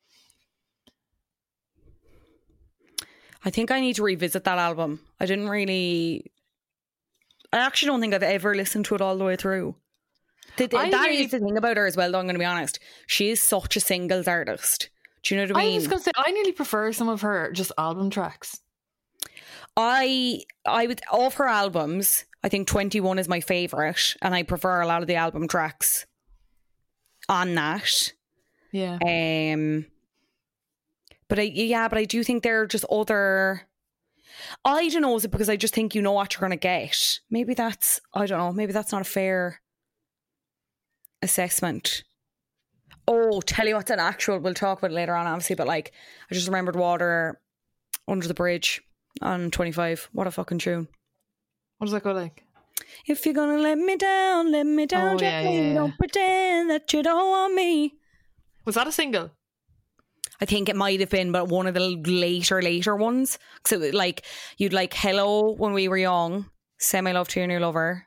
Speaker 5: I think I need to revisit that album. I didn't really... I actually don't think I've ever listened to it all the way through. The, the, that really, is the thing about her as well, though, I'm going to be honest. She is such a singles artist. Do you know what I mean?
Speaker 4: I was going to say, I nearly prefer some of her just album tracks.
Speaker 5: I, I would, of her albums, I think twenty-one is my favourite, and I prefer a lot of the album tracks on that.
Speaker 4: Yeah.
Speaker 5: Um... But I, yeah, but I do think there are just other. I don't know, is it because I just think you know what you're going to get? Maybe that's, I don't know, maybe that's not a fair assessment. Oh, tell you what's an actual, we'll talk about it later on, obviously, but like, I just remembered Water Under the Bridge on twenty-five. What a fucking tune.
Speaker 4: What does that go like?
Speaker 5: If you're gonna let me down, let me down
Speaker 4: Oh, yeah,
Speaker 5: gently.
Speaker 4: yeah, yeah.
Speaker 5: Don't pretend that you don't want me.
Speaker 4: Was that a single?
Speaker 5: I think it might have been, but one of the later, later ones. So, like, you'd like Hello when we were young, Semi Love to Your New Lover,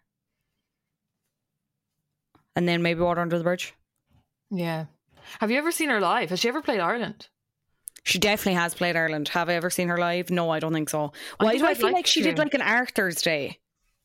Speaker 5: and then maybe Water Under the Bridge.
Speaker 4: Yeah. Have you ever seen her live? Has she ever played Ireland?
Speaker 5: She definitely has played Ireland. Have I ever seen her live? No, I don't think so. Why
Speaker 4: think
Speaker 5: do I
Speaker 4: I'd
Speaker 5: feel
Speaker 4: like
Speaker 5: like she
Speaker 4: to.
Speaker 5: did like an Arthur's Day?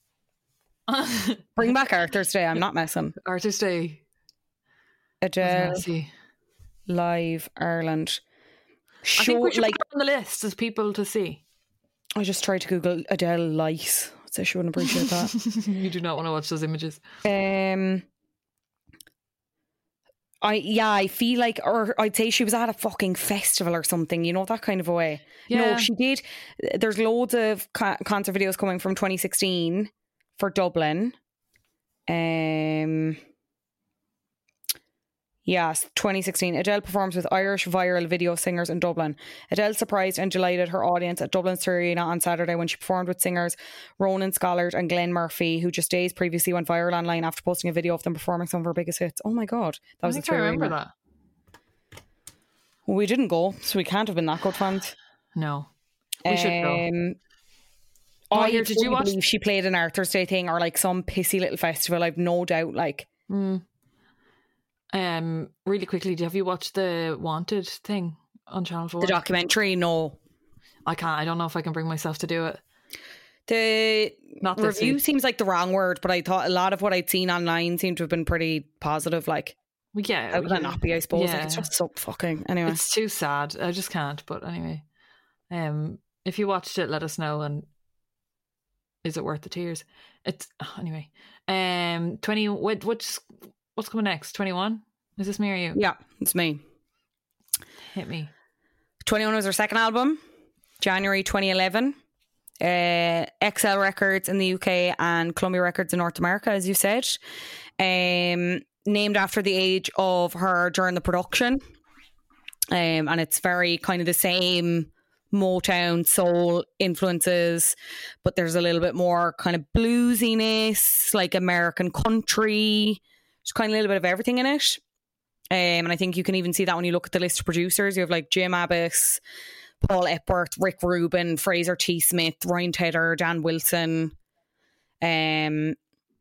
Speaker 5: Bring back Arthur's Day. I'm not messing.
Speaker 4: Arthur's Day.
Speaker 5: Adele
Speaker 4: Messy.
Speaker 5: live Ireland.
Speaker 4: I think we
Speaker 5: Show,
Speaker 4: should
Speaker 5: like,
Speaker 4: put her on the list as people to see.
Speaker 5: I just tried to Google Adele lice. I'd say she wouldn't appreciate that.
Speaker 4: You do not want to watch those images.
Speaker 5: Um, I yeah, I feel like, or I'd say she was at a fucking festival or something. You know, that kind of a way.
Speaker 4: Yeah.
Speaker 5: No, she did. There's loads of co- concert videos coming from twenty sixteen for Dublin. Um. Yes, twenty sixteen. Adele performs with Irish viral video singers in Dublin. Adele surprised and delighted her audience at Dublin's Arena on Saturday when she performed with singers Ronan Scollard and Glenn Murphy, who just days previously went viral online after posting a video of them performing some of her biggest hits. Oh my God. That
Speaker 4: I
Speaker 5: was
Speaker 4: think
Speaker 5: a
Speaker 4: I remember
Speaker 5: Arena.
Speaker 4: that.
Speaker 5: Well, we didn't go, so we can't have been that good fans.
Speaker 4: No. We should go.
Speaker 5: Um,
Speaker 4: Oh,
Speaker 5: I
Speaker 4: here, did you
Speaker 5: fully
Speaker 4: watch-
Speaker 5: believe she played an Arthur's Day thing or like some pissy little festival. I've no doubt. Like,
Speaker 4: Mm. Um, really quickly, have you watched the Wanted thing on Channel four?
Speaker 5: the documentary, no.
Speaker 4: I can't. I don't know if I can bring myself to do it.
Speaker 5: The
Speaker 4: Not this
Speaker 5: review
Speaker 4: week.
Speaker 5: seems like the wrong word, but I thought a lot of what I'd seen online seemed to have been pretty positive. Like,
Speaker 4: Well, yeah.
Speaker 5: how could
Speaker 4: yeah.
Speaker 5: that not be? I suppose like, it's
Speaker 4: Yeah.
Speaker 5: just so fucking anyway.
Speaker 4: It's too sad. I just can't. But anyway, um, if you watched it, let us know. And is it worth the tears? It's anyway. Um, twenty. What? What's what's coming next? Twenty one. Is this me or you?
Speaker 5: Yeah, it's me.
Speaker 4: Hit me.
Speaker 5: twenty-one was her second album, January twenty eleven. Uh, X L Records in the U K and Columbia Records in North America, as you said. Um, named after the age of her during the production. Um, and it's very kind of the same Motown soul influences, but there's a little bit more kind of bluesiness, like American country. There's kind of a little bit of everything in it. Um, and I think you can even see that when you look at the list of producers. You have like Jim Abbas, Paul Epworth, Rick Rubin, Fraser T. Smith, Ryan Tedder, Dan Wilson. Um,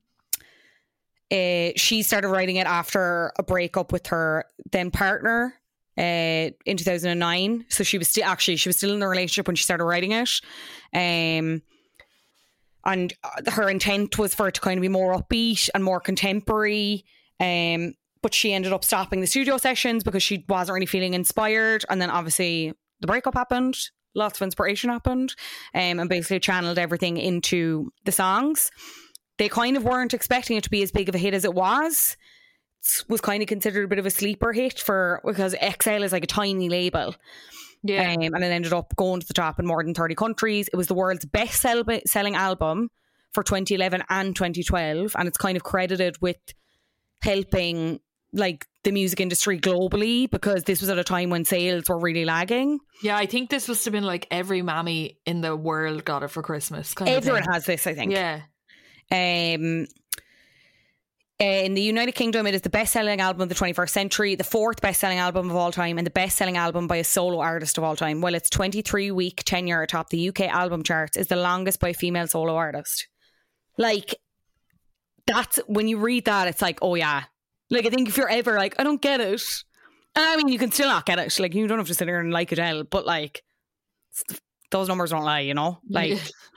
Speaker 5: uh, she started writing it after a breakup with her then partner uh, in two thousand nine. So she was still actually she was still in the relationship when she started writing it. Um, and her intent was for it to kind of be more upbeat and more contemporary. Um, but she ended up stopping the studio sessions because she wasn't really feeling inspired. And then obviously the breakup happened. Lots of inspiration happened. Um, and basically channeled everything into the songs. They kind of weren't expecting it to be as big of a hit as it was. It was kind of considered a bit of a sleeper hit for because X L is like a tiny label.
Speaker 4: Yeah.
Speaker 5: Um, and it ended up going to the top in more than thirty countries. It was the world's best sell- selling album for twenty eleven and twenty twelve. And it's kind of credited with helping like the music industry globally because this was at a time when sales were really lagging.
Speaker 4: Yeah, I think this must have been like every mammy in the world got it for Christmas. Kind of
Speaker 5: Everyone
Speaker 4: thing.
Speaker 5: has this, I think.
Speaker 4: Yeah.
Speaker 5: Um, in the United Kingdom, it is the best-selling album of the twenty-first century, the fourth best-selling album of all time, and the best-selling album by a solo artist of all time. Well, its twenty-three-week tenure atop the U K album charts is the longest by a female solo artist. Like, that's when you read that, it's like, oh yeah. Like, I think if you're ever like, I don't get it. I mean, you can still not get it. Like, you don't have to sit here and like Adele, but like, those numbers don't lie, you know? Like,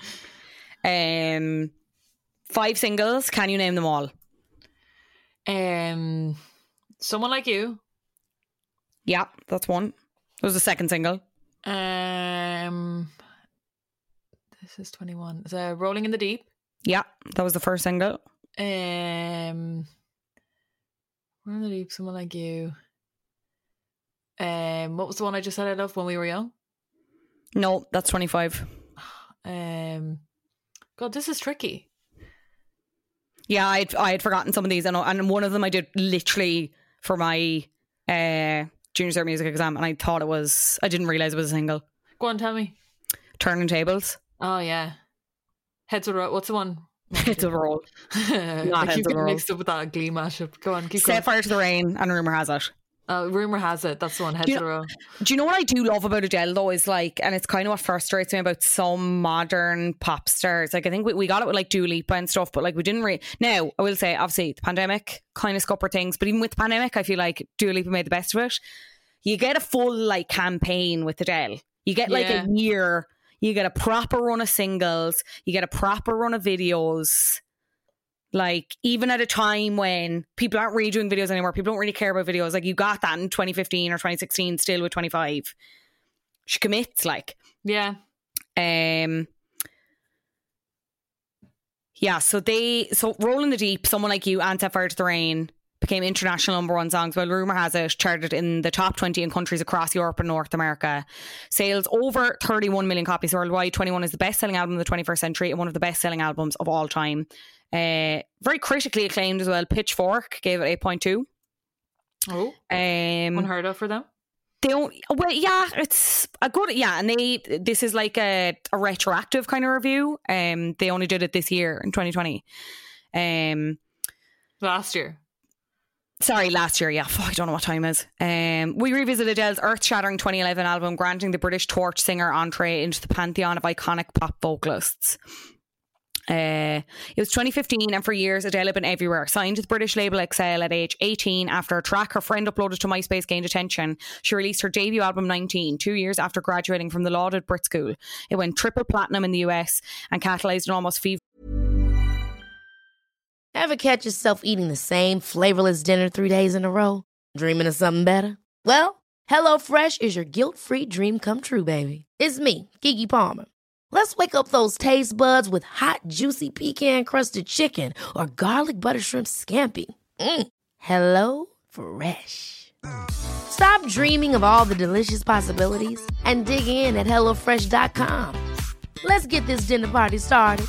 Speaker 5: um, five singles. Can you name them all?
Speaker 4: Um, Someone Like You.
Speaker 5: Yeah, that's one. That was the second single.
Speaker 4: Um, this is twenty-one. Is uh, Rolling in the Deep.
Speaker 5: Yeah, that was the first single.
Speaker 4: Um, Rolling in the Deep. Someone Like You. Um, what was the one I just said I loved When We Were Young?
Speaker 5: No, that's twenty-five.
Speaker 4: Um, God, this is tricky.
Speaker 5: Yeah, I'd, I had forgotten some of these. And, and one of them I did literally for my uh, junior cert music exam. And I thought it was, I didn't realise it was a single.
Speaker 4: Go on, tell me.
Speaker 5: Turning Tables.
Speaker 4: Oh, yeah. Heads of Roll. What's the one?
Speaker 5: Heads of Roll.
Speaker 4: Not I keep getting mixed up with that Glee mashup. Go on, keep
Speaker 5: Set
Speaker 4: going.
Speaker 5: Fire to the Rain and Rumour Has It.
Speaker 4: Uh, Rumour Has It. That's the one. Heads
Speaker 5: do
Speaker 4: of
Speaker 5: you,
Speaker 4: Roll.
Speaker 5: Do you know what I do love about Adele though is like, and it's kind of what frustrates me about some modern pop stars. Like I think we, we got it with like Dua Lipa and stuff, but like we didn't really. Now I will say, obviously the pandemic kind of scuppered things, but even with the pandemic, I feel like Dua Lipa made the best of it. You get a full like campaign with Adele. You get like
Speaker 4: Yeah.
Speaker 5: a year. You get a proper run of singles. You get a proper run of videos. Like, even at a time when people aren't really doing videos anymore, people don't really care about videos. Like, you got that in twenty fifteen or twenty sixteen, still with twenty-five. She commits, like.
Speaker 4: Yeah.
Speaker 5: Um. Yeah, so they, so Roll in the Deep, Someone Like You, and Set Fire to the Rain became international number one songs, while Rumour Has It charted in the top twenty in countries across Europe and North America. Sales over thirty-one million copies worldwide. twenty-one is the best-selling album of the twenty-first century and one of the best-selling albums of all time. Uh, very critically acclaimed as well. Pitchfork gave it eight point two.
Speaker 4: Oh,
Speaker 5: um,
Speaker 4: unheard of for them.
Speaker 5: They don't. Well, yeah, it's a good. Yeah, and they. This is like a, a retroactive kind of review. Um, they only did it this year in twenty twenty. Um,
Speaker 4: last year.
Speaker 5: Sorry, last year. Yeah, I don't know what time it is. Um, we revisit Adele's earth-shattering twenty eleven album, granting the British torch singer entree into the pantheon of iconic pop vocalists. Uh, it was twenty fifteen, and for years Adele had been everywhere. Signed to the British label Excel at age eighteen, after a track her friend uploaded to MySpace gained attention, she released her debut album nineteen, two years after graduating from the lauded Brit School. It went triple platinum in the U S and catalysed an almost fever.
Speaker 1: Ever catch yourself eating the same flavorless dinner three days in a row? Dreaming of something better? Well, HelloFresh is your guilt-free dream come true, baby. It's me, Keke Palmer. Let's wake up those taste buds with hot, juicy pecan-crusted chicken or garlic butter shrimp scampi. Mm. Hello Fresh. Stop dreaming of all the delicious possibilities and dig in at hello fresh dot com. Let's get this dinner party started.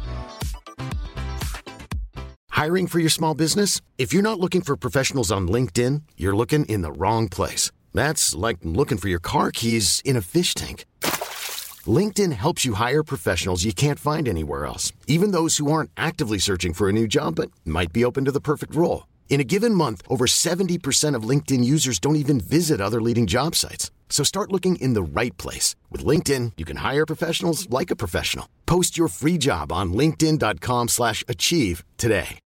Speaker 2: Hiring for your small business? If you're not looking for professionals on LinkedIn, you're looking in the wrong place. That's like looking for your car keys in a fish tank. LinkedIn helps you hire professionals you can't find anywhere else, even those who aren't actively searching for a new job but might be open to the perfect role. In a given month, over seventy percent of LinkedIn users don't even visit other leading job sites. So start looking in the right place. With LinkedIn, you can hire professionals like a professional. Post your free job on linkedin dot com slash achieve today.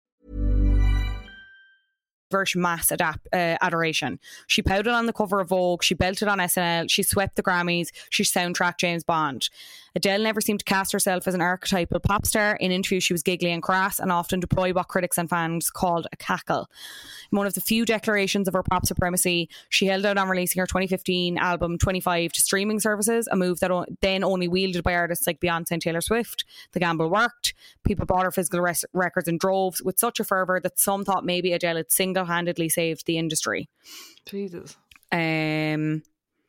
Speaker 5: Version mass adapt, uh, adoration. She pouted on the cover of Vogue, she belted on S N L, she swept the Grammys, she soundtracked James Bond. Adele never seemed to cast herself as an archetypal pop star. In interviews she was giggly and crass and often deployed what critics and fans called a cackle. In one of the few declarations of her pop supremacy, she held out on releasing her twenty fifteen album twenty-five to streaming services, a move that o- then only wielded by artists like Beyonce and Taylor Swift. The gamble worked. People bought her physical res- records in droves with such a fervour that some thought maybe Adele had single-handedly saved the industry.
Speaker 4: Jesus.
Speaker 5: Um...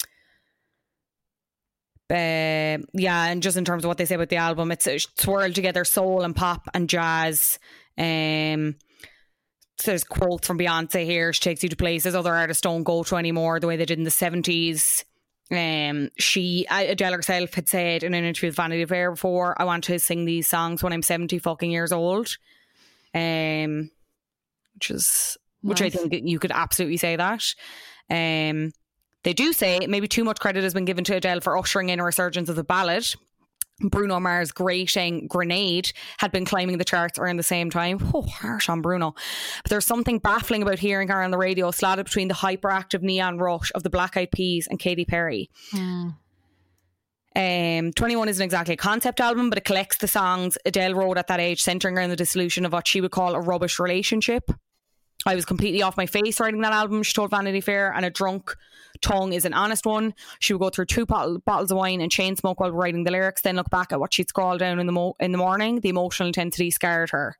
Speaker 5: Uh, yeah, and just in terms of what they say about the album, it's, it's swirled together soul and pop and jazz. Um, so there's quotes from Beyonce here. She takes you to places other artists don't go to anymore, the way they did in the seventies. Um, she, Adele herself had said in an interview with Vanity Fair before, I want to sing these songs when I'm seventy fucking years old. Um, which is,
Speaker 4: nice.
Speaker 5: which I think you could absolutely say that. Um, They do say maybe too much credit has been given to Adele for ushering in a resurgence of the ballad. Bruno Mars' grating Grenade had been climbing the charts around the same time. Oh, harsh on Bruno. But there's something baffling about hearing her on the radio slotted between the hyperactive neon rush of the Black Eyed Peas and Katy Perry.
Speaker 4: Mm.
Speaker 5: Um, twenty-one isn't exactly a concept album, but it collects the songs Adele wrote at that age, centering around the dissolution of what she would call a rubbish relationship. I was completely off my face writing that album, she told Vanity Fair, and a drunk tongue is an honest one. She would go through two bottle, bottles of wine and chain smoke while writing the lyrics, then look back at what she'd scrawled down in the mo- in the morning. The emotional intensity scarred her.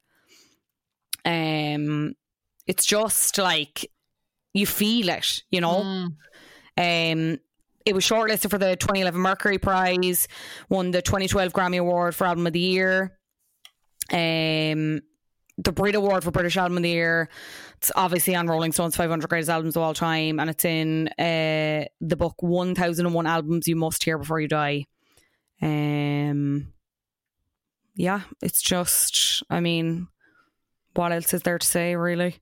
Speaker 5: Um, it's just like, you feel it, you know? Um, it was shortlisted for the twenty eleven Mercury Prize, won the twenty twelve Grammy Award for Album of the Year, um, the Brit Award for British Album of the Year. It's obviously on Rolling Stone's five hundred Greatest Albums of All Time, and it's in uh, the book one thousand one Albums You Must Hear Before You Die. Um, yeah, it's just, I mean, what else is there to say, really?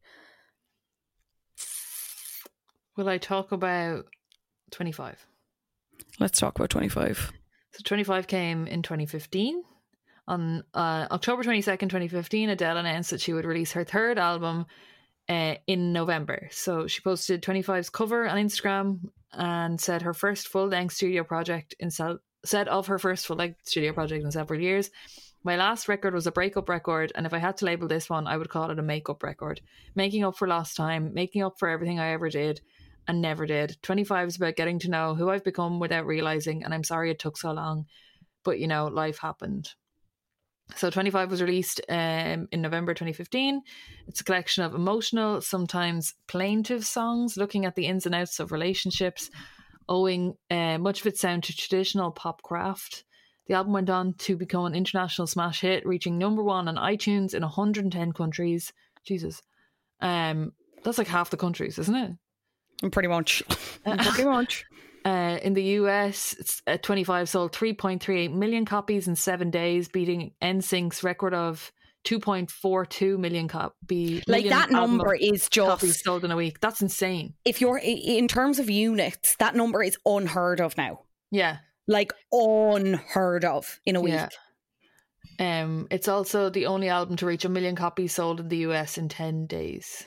Speaker 4: Will I talk about twenty-five?
Speaker 5: Let's talk about twenty-five.
Speaker 4: So twenty-five came in twenty fifteen. On uh, October twenty-second, twenty fifteen, Adele announced that she would release her third album uh, in November. So she posted twenty-five's cover on Instagram and said her first full-length studio project in sel- said of her first full-length studio project in several years. My last record was a breakup record, and if I had to label this one, I would call it a make-up record. Making up for lost time, making up for everything I ever did and never did. twenty-five is about getting to know who I've become without realising, and I'm sorry it took so long. But, you know, life happened. So twenty-five was released um, in November twenty fifteen. It's a collection of emotional, sometimes plaintive songs, looking at the ins and outs of relationships, owing uh, much of its sound to traditional pop craft. The album went on to become an international smash hit, reaching number one on iTunes in one hundred ten countries. Jesus. Um, that's like half the countries, isn't it?
Speaker 5: Pretty much. Pretty much.
Speaker 4: Uh, in the U S, it's, uh, twenty-five sold three point three eight million copies in seven days, beating N Sync's record of two point four two million copies.
Speaker 5: Like, that number is just
Speaker 4: copies sold in a week. That's insane.
Speaker 5: If you're in terms of units, that number is unheard of now.
Speaker 4: Yeah,
Speaker 5: like unheard of in a week.
Speaker 4: Yeah. Um, it's also the only album to reach a million copies sold in the U S in ten days.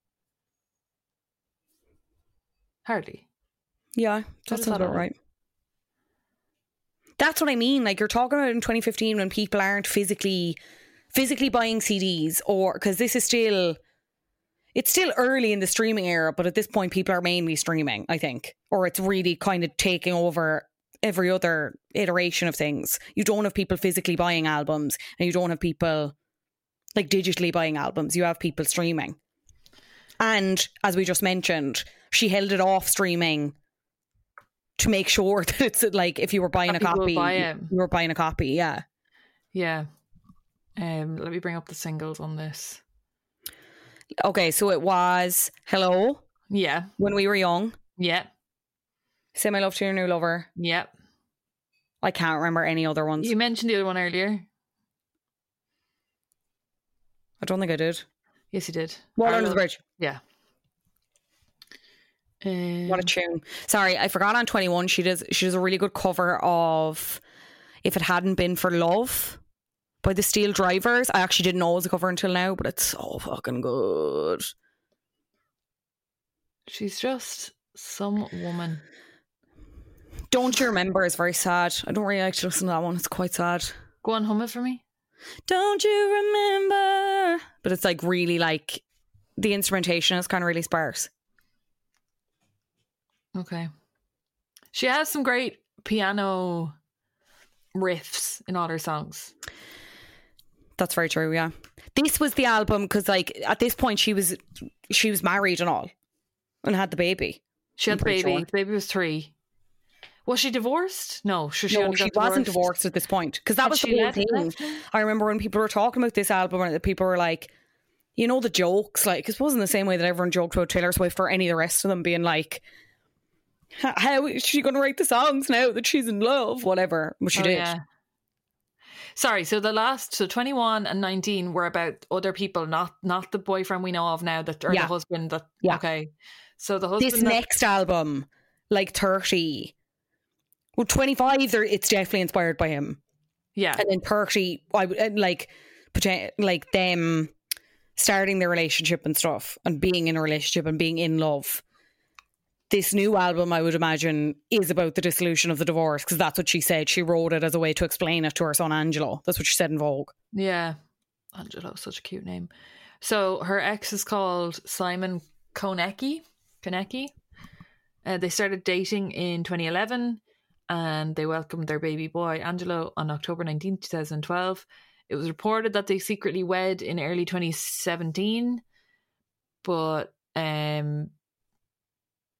Speaker 4: Hardly.
Speaker 5: Yeah, that sounds about right. That's what I mean. Like, you're talking about in twenty fifteen when people aren't physically physically buying C Ds, or because this is still it's still early in the streaming era, but at this point people are mainly streaming, I think, or it's really kind of taking over every other iteration of things. You don't have people physically buying albums, and you don't have people like digitally buying albums. You have people streaming. And as we just mentioned, she held it off streaming to make sure that it's like, if you were buying
Speaker 4: that
Speaker 5: a copy,
Speaker 4: buy
Speaker 5: you were buying a copy. Yeah.
Speaker 4: Yeah. Um, let me bring up the singles on this.
Speaker 5: Okay, so it was Hello.
Speaker 4: Yeah.
Speaker 5: When We Were Young.
Speaker 4: Yeah.
Speaker 5: Say My Love to Your New Lover.
Speaker 4: Yeah.
Speaker 5: I can't remember any other ones.
Speaker 4: You mentioned the other one earlier.
Speaker 5: I don't think I did.
Speaker 4: Yes, you did.
Speaker 5: Water Under the Bridge.
Speaker 4: Yeah. Um,
Speaker 5: What a tune. Sorry, I forgot on twenty-one she does she does a really good cover of If It Hadn't Been for Love by the Steel Drivers. I actually didn't know it was a cover until now, but it's so fucking good.
Speaker 4: She's just some woman.
Speaker 5: Don't You Remember is very sad. I don't really like to listen to that one. It's quite sad.
Speaker 4: Go on, hum it for me.
Speaker 5: Don't you remember? But it's like really like the instrumentation is kind of really sparse.
Speaker 4: Okay. She has some great piano riffs in all her songs.
Speaker 5: That's very true, yeah. This was the album because like at this point she was she was married and all and had the baby.
Speaker 4: She had the baby. Sure. The baby was three. Was she divorced? No, she,
Speaker 5: no, she wasn't divorced at this point because that had was the whole thing. I remember when people were talking about this album and people were like, you know, the jokes, like it wasn't the same way that everyone joked about Taylor Swift or any of the rest of them being like, how is she going to write the songs now that she's in love? Whatever, but she oh, did. Yeah.
Speaker 4: Sorry, so the last, so twenty-one and nineteen were about other people, not not the boyfriend we know of now, that or yeah. the husband. That yeah. Okay, so the husband.
Speaker 5: This
Speaker 4: that,
Speaker 5: next album, like thirty. Well, twenty-five, it's definitely inspired by him.
Speaker 4: Yeah.
Speaker 5: And then thirty, I would like, like them starting their relationship and stuff and being in a relationship and being in love. This new album, I would imagine, is about the dissolution of the divorce because that's what she said. She wrote it as a way to explain it to her son, Angelo. That's what she said in Vogue.
Speaker 4: Yeah. Angelo, such a cute name. So her ex is called Simon Konecki. Konecki. Uh, they started dating in twenty eleven. And they welcomed their baby boy, Angelo, on October nineteenth, twenty twelve. It was reported that they secretly wed in early twenty seventeen. But um,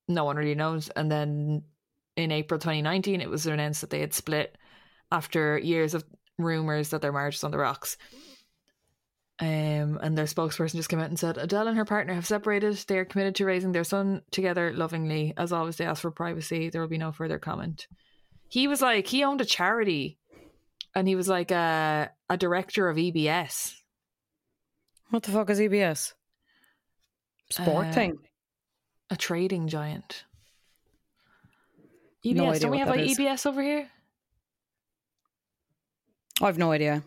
Speaker 4: no one really knows. And then in April twenty nineteen, it was announced that they had split after years of rumours that their marriage was on the rocks. Um, and their spokesperson just came out and said, Adele and her partner have separated. They are committed to raising their son together lovingly. As always, they ask for privacy. There will be no further comment. He was like, he owned a charity and he was like a, a director of E B S.
Speaker 5: What the fuck is E B S? Sport
Speaker 4: Uh,
Speaker 5: thing?
Speaker 4: A trading giant. E B S,
Speaker 5: No idea
Speaker 4: don't we
Speaker 5: what
Speaker 4: have
Speaker 5: that
Speaker 4: like
Speaker 5: is.
Speaker 4: E B S over here?
Speaker 5: I've no idea.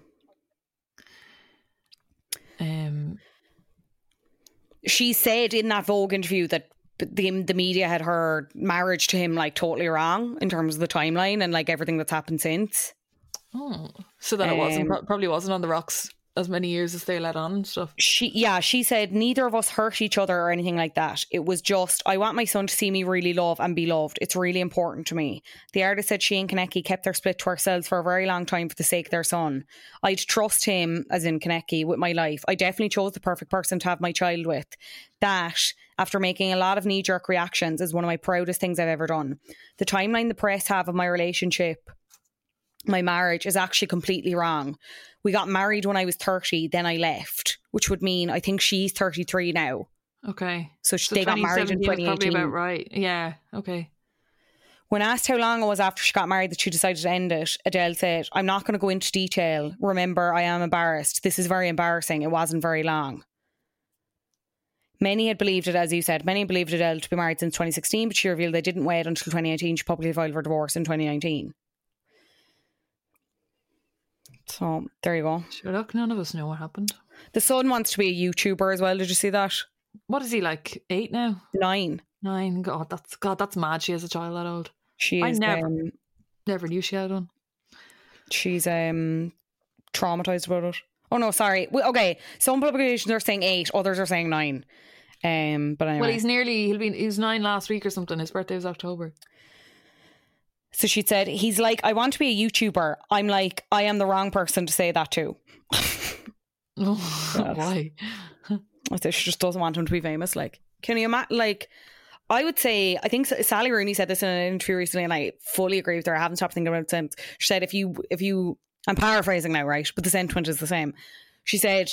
Speaker 4: Um,
Speaker 5: She said in that Vogue interview that the the media had her marriage to him like totally wrong in terms of the timeline and like everything that's happened since.
Speaker 4: oh, so that it wasn't
Speaker 5: Um,
Speaker 4: probably wasn't on the rocks as many years as they let on and stuff.
Speaker 5: She yeah, she said neither of us hurt each other or anything like that. It was just, I want my son to see me really love and be loved. It's really important to me. The artist said she and Konecki kept their split to ourselves for a very long time for the sake of their son. I'd trust him, as in Konecki, with my life. I definitely chose the perfect person to have my child with. That, after making a lot of knee-jerk reactions, is one of my proudest things I've ever done. The timeline the press have of my relationship, my marriage, is actually completely wrong. We got married when I was thirty, then I left, which would mean I think she's thirty-three now.
Speaker 4: Okay.
Speaker 5: So, so they got married in
Speaker 4: twenty seventeen was
Speaker 5: twenty
Speaker 4: probably
Speaker 5: eighteen.
Speaker 4: about right. Yeah. Okay.
Speaker 5: When asked how long it was after she got married that she decided to end it, Adele said, I'm not going to go into detail. Remember, I am embarrassed. This is very embarrassing. It wasn't very long. Many had believed it, as you said, many believed Adele to be married since twenty sixteen, but she revealed they didn't wait until twenty eighteen. She publicly filed for divorce in twenty nineteen. So, there you go.
Speaker 4: Sure, look, none of us know what happened.
Speaker 5: The son wants to be a YouTuber as well. Did you see that?
Speaker 4: What is he, like eight now?
Speaker 5: Nine.
Speaker 4: Nine? God, that's God, that's mad. She has a child that old.
Speaker 5: She
Speaker 4: I
Speaker 5: is,
Speaker 4: never-
Speaker 5: um,
Speaker 4: Never knew she had one.
Speaker 5: she's um, traumatized about it. Oh no, sorry. Well, okay, some publications are saying eight, others are saying nine. Um, but anyway.
Speaker 4: Well, he's nearly. He'll be. He was nine last week or something. His birthday was October.
Speaker 5: So she said, he's like, I want to be a YouTuber. I'm like, I am the wrong person to say that to.
Speaker 4: Oh,
Speaker 5: Yes.
Speaker 4: why?
Speaker 5: I think she just doesn't want him to be famous. Like, can you imagine? Like, I would say, I think Sally Rooney said this in an interview recently, and I fully agree with her. I haven't stopped thinking about it since. She said, if you, if you, I'm paraphrasing now, right? But the sentiment is the same. She said,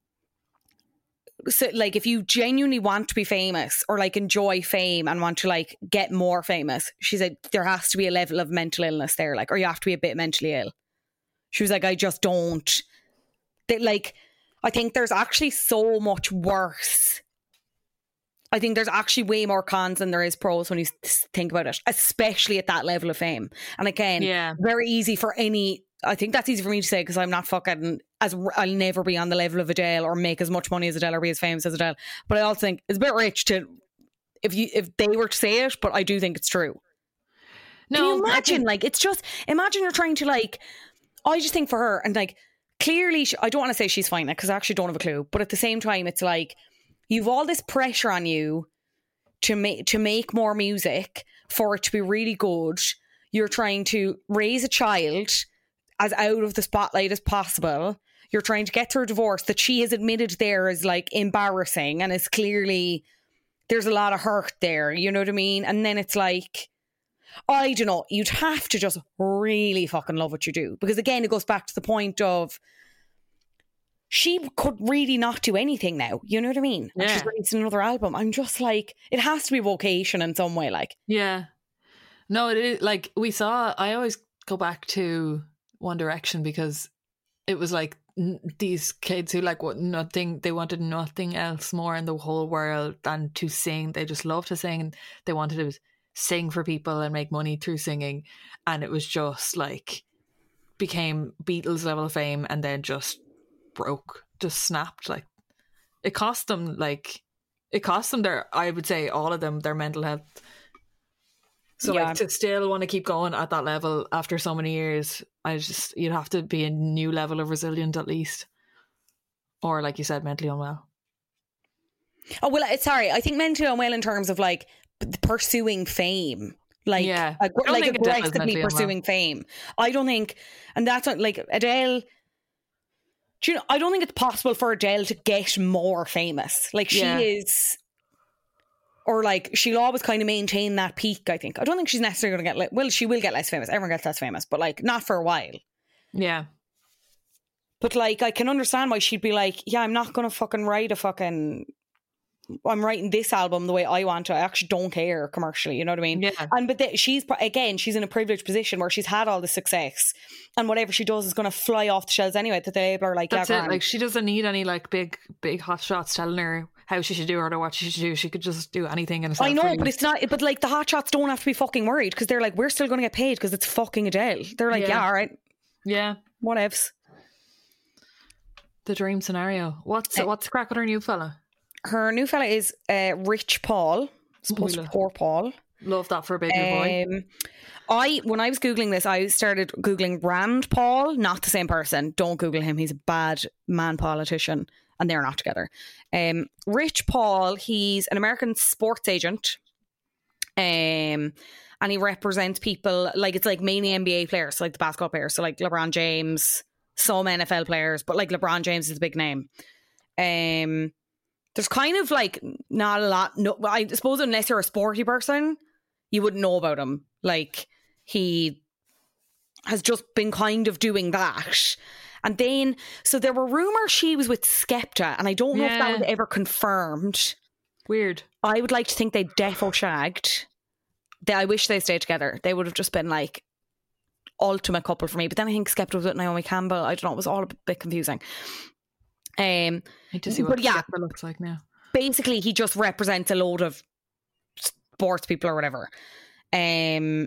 Speaker 5: so, like, if you genuinely want to be famous or like enjoy fame and want to like get more famous, she said there has to be a level of mental illness there, like, or you have to be a bit mentally ill. She was like, I just don't. They, like, I think there's actually so much worse. I think there's actually way more cons than there is pros when you think about it, especially at that level of fame. And again,
Speaker 4: Yeah.
Speaker 5: very easy for any. I think that's easy for me to say because I'm not fucking as I'll never be on the level of Adele or make as much money as Adele or be as famous as Adele. But I also think it's a bit rich to if you if they were to say it. But I do think it's true.
Speaker 4: No,
Speaker 5: Can you
Speaker 4: I
Speaker 5: imagine?
Speaker 4: think-
Speaker 5: Like, it's just imagine you're trying to like. I just think for her and like clearly she, I don't want to say she's fine because I actually don't have a clue. But at the same time, it's like you've all this pressure on you to make to make more music for it to be really good. You're trying to raise a child as out of the spotlight as possible. You're trying to get through a divorce that she has admitted there is like embarrassing and is clearly there's a lot of hurt there. You know what I mean? And then it's like, I don't know, you'd have to just really fucking love what you do. Because again, it goes back to the point of she could really not do anything now. You know what I mean? And
Speaker 4: Yeah.
Speaker 5: she's releasing another album. I'm just like, it has to be vocation in some way. Like,
Speaker 4: Yeah. No, it is like we saw. I always go back to One Direction because it was like n- these kids who like what nothing. They wanted nothing else more in the whole world than to sing. They just loved to sing. And they wanted to sing for people and make money through singing. And it was just like became Beatles level of fame, and then just broke, just snapped. Like it cost them. Like it cost them their. I would say all of them their mental health. So
Speaker 5: Yeah.
Speaker 4: like to still want to keep going at that level after so many years, I just you'd have to be a new level of resilient at least, or like you said, mentally unwell.
Speaker 5: oh, well, it's sorry. I think mentally unwell in terms of like p- pursuing fame. Like,
Speaker 4: Yeah.
Speaker 5: ag-
Speaker 4: I don't
Speaker 5: like
Speaker 4: think Adele is
Speaker 5: aggressively
Speaker 4: mentally unwell.
Speaker 5: pursuing fame. I don't think, and that's not like Adele. Do you know, I don't think it's possible for Adele to get more famous. Like she
Speaker 4: Yeah.
Speaker 5: is, or like she'll always kind of maintain that peak, I think. I don't think she's necessarily going to get, le- well, she will get less famous. Everyone gets less famous, but like not for a while.
Speaker 4: Yeah.
Speaker 5: But like, I can understand why she'd be like, yeah, I'm not going to fucking write a fucking, I'm writing this album the way I want to. I actually don't care commercially, you know what I mean?
Speaker 4: Yeah.
Speaker 5: And but the, she's, again, she's in a privileged position where she's had all the success, and whatever she does is going to fly off the shelves anyway, that the label are like,
Speaker 4: That's
Speaker 5: yeah,
Speaker 4: it.
Speaker 5: grand.
Speaker 4: Like, she doesn't need any like big, big hot shots telling her how she should do or what she should do. She could just do anything. And
Speaker 5: I know, but it's not, but like the hotshots don't have to be fucking worried, because they're like, we're still going to get paid because it's fucking Adele. They're like, yeah,
Speaker 4: Yeah.
Speaker 5: all right,
Speaker 4: Yeah.
Speaker 5: whatevs.
Speaker 4: The dream scenario. What's
Speaker 5: Uh,
Speaker 4: what's the crack with her new fella?
Speaker 5: Her new fella is uh, Rich Paul. Supposed to be
Speaker 4: love-
Speaker 5: poor Paul.
Speaker 4: Love that for a baby boy.
Speaker 5: Um, I when I was googling this, I started googling Rand Paul. Not the same person. Don't Google him. He's a bad man politician, and they're not together. Um, Rich Paul. He's an American sports agent. Um, and he represents people like it's like mainly N B A players, so like the basketball players, so like LeBron James, some N F L players, but like LeBron James is a big name. Um, there's kind of like not a lot. No, I suppose unless you're a sporty person, you wouldn't know about him. Like he has just been kind of doing that. And then, so there were rumours she was with Skepta, and I don't know if that
Speaker 4: Yeah.
Speaker 5: was ever confirmed.
Speaker 4: Weird.
Speaker 5: I would like to think they defo shagged. They, I wish they stayed together. They would have just been like ultimate couple for me. But then I think Skepta was with Naomi Campbell. I don't know. It was all a bit confusing. Um,
Speaker 4: I need to see
Speaker 5: But
Speaker 4: what
Speaker 5: yeah.
Speaker 4: yeah. looks like now.
Speaker 5: basically, he just represents a load of sports people or whatever. Um,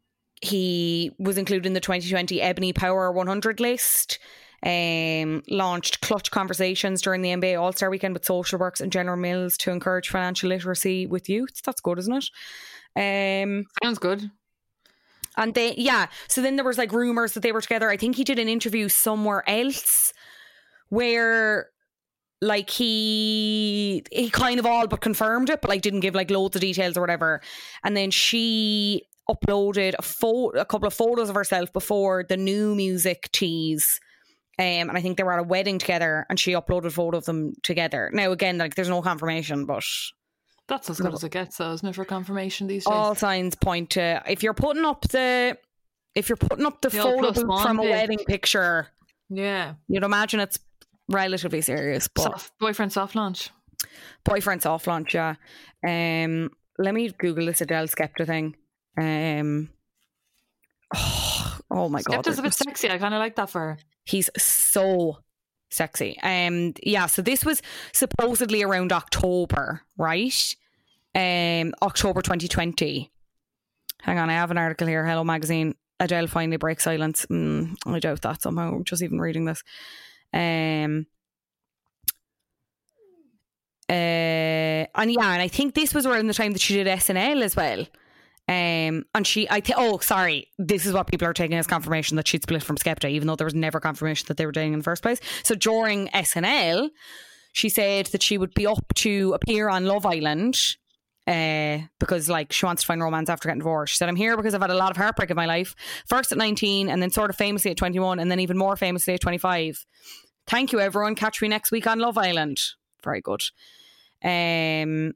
Speaker 5: he was included in the twenty twenty Ebony Power one hundred list. Um, launched Clutch Conversations during the N B A All-Star Weekend with Socialworks and General Mills to encourage financial literacy with youth. That's good, isn't it? Um,
Speaker 4: Sounds good.
Speaker 5: and they, yeah. So then there was like rumors that they were together. I think he did an interview somewhere else where like he he kind of all but confirmed it, but like didn't give like loads of details or whatever. And then she uploaded a photo, a couple of photos of herself before the new music tease. Um, and I think they were at a wedding together, and she uploaded a photo of them together. Now, again, like there's no confirmation, but
Speaker 4: That's as good as it gets, though, isn't it, for confirmation these days?
Speaker 5: all signs point to if you're putting up the if you're putting up the,
Speaker 4: The old
Speaker 5: photo
Speaker 4: plus
Speaker 5: booth
Speaker 4: one
Speaker 5: from a
Speaker 4: pic.
Speaker 5: wedding picture,
Speaker 4: Yeah.
Speaker 5: you'd imagine it's relatively serious. But
Speaker 4: Soft, boyfriend soft launch.
Speaker 5: boyfriend soft launch, yeah. Um, let me Google this Adele Skepta thing. Um, oh, oh my god,
Speaker 4: Skepta's a bit sexy. I kind of like that for her.
Speaker 5: he's so sexy. Um, yeah. So this was supposedly around October, right? Um, October twenty twenty. Hang on, I have an article here. Hello Magazine. Adele finally breaks silence. Mm, I doubt that somehow. Just even reading this. Um. Uh, and yeah, and I think this was around the time that she did S N L as well. Um, and she, I think, oh, sorry, this is what people are taking as confirmation that she'd split from Skepta, even though there was never confirmation that they were dating in the first place. So during S N L, she said that she would be up to appear on Love Island, uh, because like she wants to find romance after getting divorced. She said, "I'm here because I've had a lot of heartbreak in my life. First at nineteen, and then sort of famously at twenty-one, and then even more famously at twenty-five. Thank you, everyone. Catch me next week on Love Island." Very good. Um.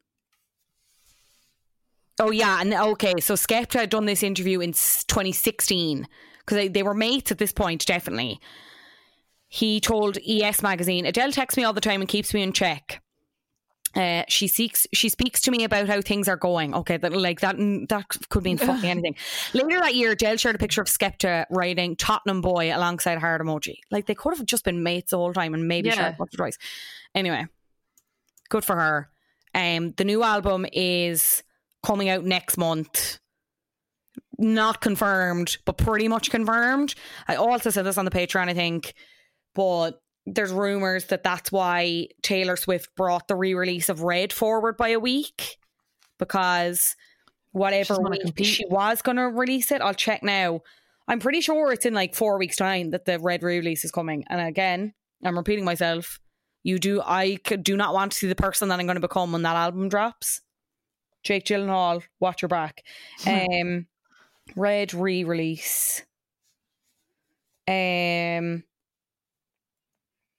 Speaker 5: Oh yeah, and okay, so Skepta had done this interview in twenty sixteen because they, they were mates at this point, definitely. He told E S magazine, "Adele texts me all the time and keeps me in check. Uh, she seeks, she speaks to me about how things are going." Okay, that like that that could mean fucking anything. Later that year, Adele shared a picture of Skepta writing Tottenham Boy alongside a heart emoji. Like they could have just been mates the whole time and maybe
Speaker 4: Yeah.
Speaker 5: shared once or twice. Anyway, good for her. Um, the new album is coming out next month. Not confirmed, but pretty much confirmed. I also said this on the Patreon, I think, but there's rumours that that's why Taylor Swift brought the re-release of Red forward by a week, because whatever
Speaker 4: She's gonna
Speaker 5: week
Speaker 4: compete.
Speaker 5: she was going to release it, I'll check now. I'm pretty sure it's in like four weeks' time that the Red re-release is coming. And again, I'm repeating myself. You do, I could, do not want to see the person that I'm going to become when that album drops. Jake Gyllenhaal, watch your back. Um, Red re-release. Um,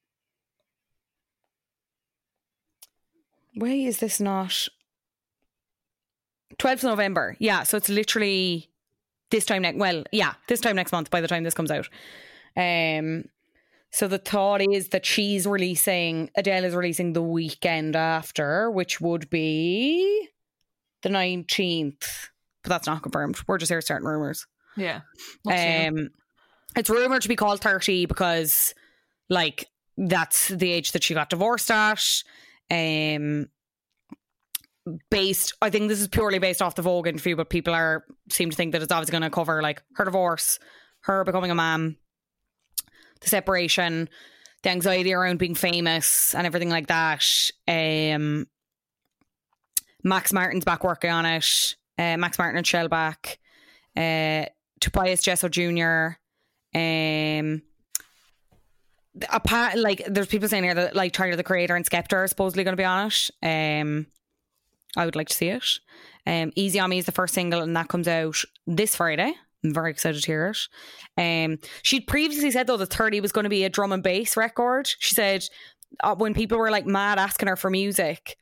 Speaker 5: why is this not? twelfth of November. Yeah, so it's literally this time next. Well, yeah, this time next month. By the time this comes out, um, so the thought is that she's releasing Adele is releasing the weekend after, which would be the nineteenth. But that's not confirmed. We're just here starting rumors.
Speaker 4: Yeah.
Speaker 5: Um, it's rumored to be called thirty because, like, that's the age that she got divorced at. Um. Based, I think this is purely based off the Vogue interview, but people are seem to think that it's obviously going to cover like her divorce, her becoming a mom, the separation, the anxiety around being famous, and everything like that. Um, Max Martin's back working on it. Uh, Max Martin and Shellback, uh, Tobias Jesso Junior Um, apart, like there's people saying here that like Tyler the Creator and Skepta are supposedly going to be on it. Um. I would like to see it. Um, Easy On Me is the first single, and that comes out this Friday. I'm very excited to hear it. Um, she'd previously said, though, that thirty was going to be a drum and bass record. She said uh, when people were like mad asking her for music.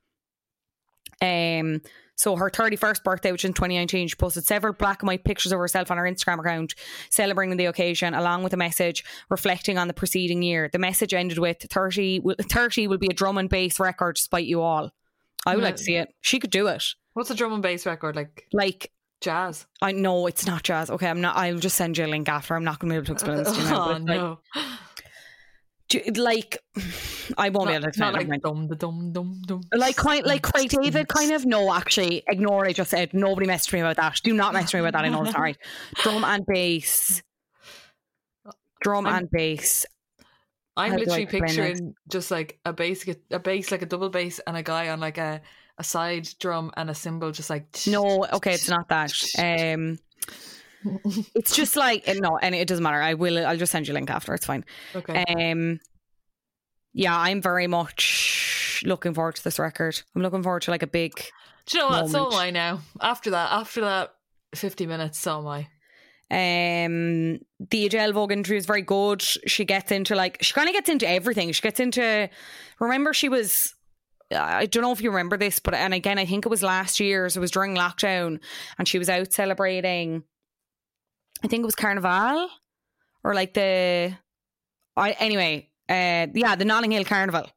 Speaker 5: Um, so her thirty-first birthday, which in twenty nineteen, she posted several black and white pictures of herself on her Instagram account, celebrating the occasion, along with a message reflecting on the preceding year. The message ended with thirty, thirty will be a drum and bass record despite you all. I would like to see it. She could do it.
Speaker 4: What's a drum and bass record like?
Speaker 5: Like
Speaker 4: jazz?
Speaker 5: I know it's not jazz. Okay, I'm not. I'll just send you a link after. I'm not going to be able to explain this to you now.
Speaker 4: Oh no!
Speaker 5: Like, do, like I won't
Speaker 4: not,
Speaker 5: be able to explain.
Speaker 4: Not like dum dum dum dum.
Speaker 5: Like quite like Craig David, kind of. No, actually, ignore what I just said. Nobody messaged me about that. Do not message me about that. I know. Sorry. Drum and bass. Drum
Speaker 4: I'm,
Speaker 5: and bass.
Speaker 4: I'm
Speaker 5: How
Speaker 4: literally picturing
Speaker 5: it?
Speaker 4: just like a bass, a bass like a double bass, and a guy on like a, a side drum and a cymbal, just like.
Speaker 5: No, okay, it's not that. Um, it's just like no, and it doesn't matter. I will. I'll just send you a link after. It's fine.
Speaker 4: Okay.
Speaker 5: Um, yeah, I'm very much looking forward to this record. I'm looking forward to like a big.
Speaker 4: Do you know what?
Speaker 5: moment.
Speaker 4: So am I now. After that, after that, fifty minutes. So am I.
Speaker 5: Um, the Adele Vogue interview is very good. She gets into like she kind of gets into everything. She gets into. Remember, she was. I don't know if you remember this, but and again, I think it was last year. So it was during lockdown, and she was out celebrating. I think it was Carnival, or like the. I anyway. Uh, yeah, the Notting Hill Carnival,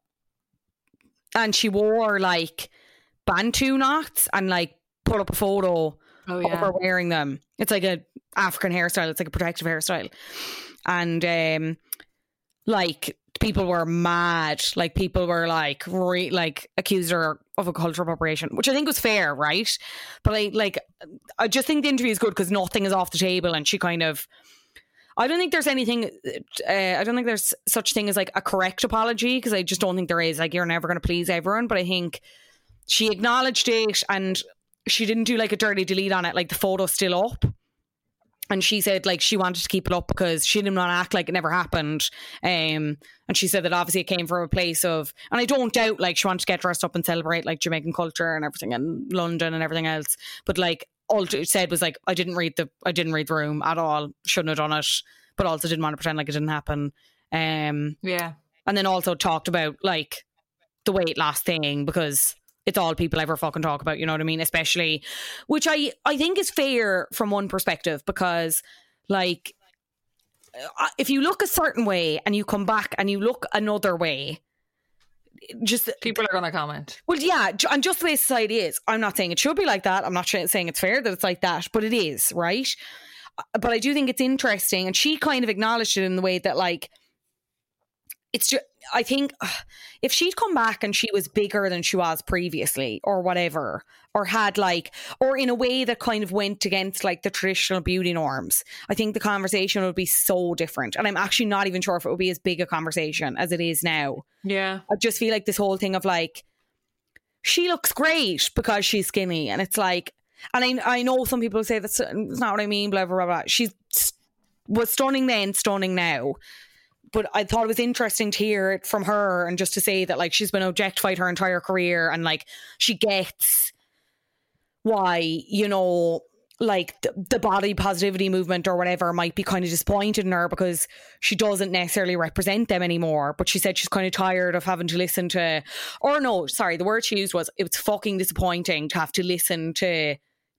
Speaker 5: and she wore like Bantu knots and like put up a photo
Speaker 4: oh,
Speaker 5: of
Speaker 4: yeah.
Speaker 5: her wearing them. It's like a African hairstyle. It's like a protective hairstyle, and um, like people were mad. Like people were like re- like accused her of a cultural appropriation, which I think was fair, right? But I like I just think the interview is good because nothing is off the table, and she kind of. I don't think there's anything, uh, I don't think there's such thing as like a correct apology because I just don't think there is. Like you're never going to please everyone, but I think she acknowledged it and she didn't do like a dirty delete on it. Like the photo's still up. And she said like she wanted to keep it up because she didn't want to act like it never happened. Um, and she said that obviously it came from a place of, and I don't doubt like she wanted to get dressed up and celebrate like Jamaican culture and everything and London and everything else. But like, all it said was like I didn't read the I didn't read the room at all, shouldn't have done it, but also didn't want to pretend like it didn't happen. Um,
Speaker 4: yeah,
Speaker 5: and then also talked about like the weight loss thing because it's all people ever fucking talk about, you know what I mean? Especially, which I I think is fair from one perspective because like if you look a certain way and you come back and you look another way. Just
Speaker 4: people are going to comment.
Speaker 5: Well, yeah, and just the way society is. I'm not saying it should be like that. I'm not saying it's fair that it's like that, but it is, right? But I do think it's interesting, and she kind of acknowledged it in the way that, like, it's just. I think if she'd come back and she was bigger than she was previously, or whatever, or had like, or in a way that kind of went against like the traditional beauty norms, I think the conversation would be so different. And I'm actually not even sure if it would be as big a conversation as it is now.
Speaker 4: Yeah.
Speaker 5: I just feel like this whole thing of like, she looks great because she's skinny. And it's like, and I, I know some people say that's, that's not what I mean, blah, blah, blah, blah. She was stunning then, stunning now. But I thought it was interesting to hear it from her and just to say that like she's been objectified her entire career and like she gets why, you know, like the, the body positivity movement or whatever might be kind of disappointed in her because she doesn't necessarily represent them anymore. But she said she's kind of tired of having to listen to, or no, sorry, the word she used was it was fucking disappointing to have to listen to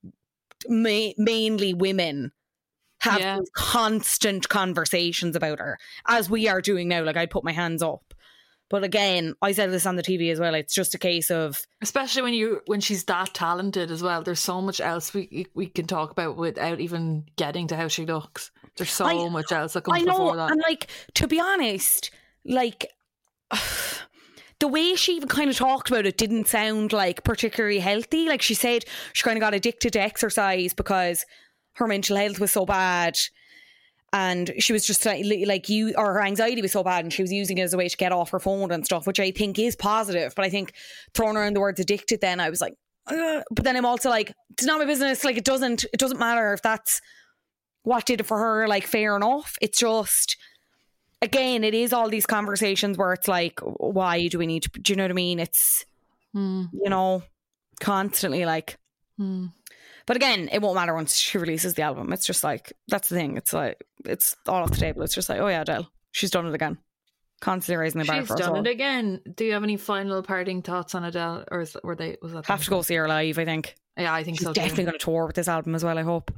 Speaker 5: ma- mainly women have
Speaker 4: Yeah.
Speaker 5: these constant conversations about her, as we are doing now. Like, I'd put my hands up. But again, I said this on the T V as well. It's just a case of,
Speaker 4: especially when you when she's that talented as well. There's so much else we we can talk about without even getting to how she looks. There's so
Speaker 5: I-
Speaker 4: much else that comes
Speaker 5: I know,
Speaker 4: before that.
Speaker 5: and like, to be honest, like, the way she even kind of talked about it didn't sound like particularly healthy. Like, she said she kind of got addicted to exercise because her mental health was so bad. And she was just like, like you, or her anxiety was so bad, and she was using it as a way to get off her phone and stuff, which I think is positive. But I think throwing around the words addicted, then I was like, ugh. But then I'm also like, it's not my business. Like, it doesn't, it doesn't matter if that's what did it for her. Like, fair enough. It's just, again, it is all these conversations where it's like, why do we need to? Do you know what I mean? It's,
Speaker 4: Hmm.
Speaker 5: you know, constantly like.
Speaker 4: Hmm.
Speaker 5: But again, it won't matter once she releases the album. It's just like, that's the thing. It's like, it's all off the table. It's just like, oh yeah, Adele, she's done it again. Constantly raising the bar
Speaker 4: She's
Speaker 5: for us
Speaker 4: done
Speaker 5: all.
Speaker 4: it again. Do you have any final parting thoughts on Adele, or is, were they? Was that
Speaker 5: Have to go see her live, I think.
Speaker 4: Yeah, I think
Speaker 5: She's
Speaker 4: so.
Speaker 5: definitely
Speaker 4: Too.
Speaker 5: going to tour with this album as well, I hope.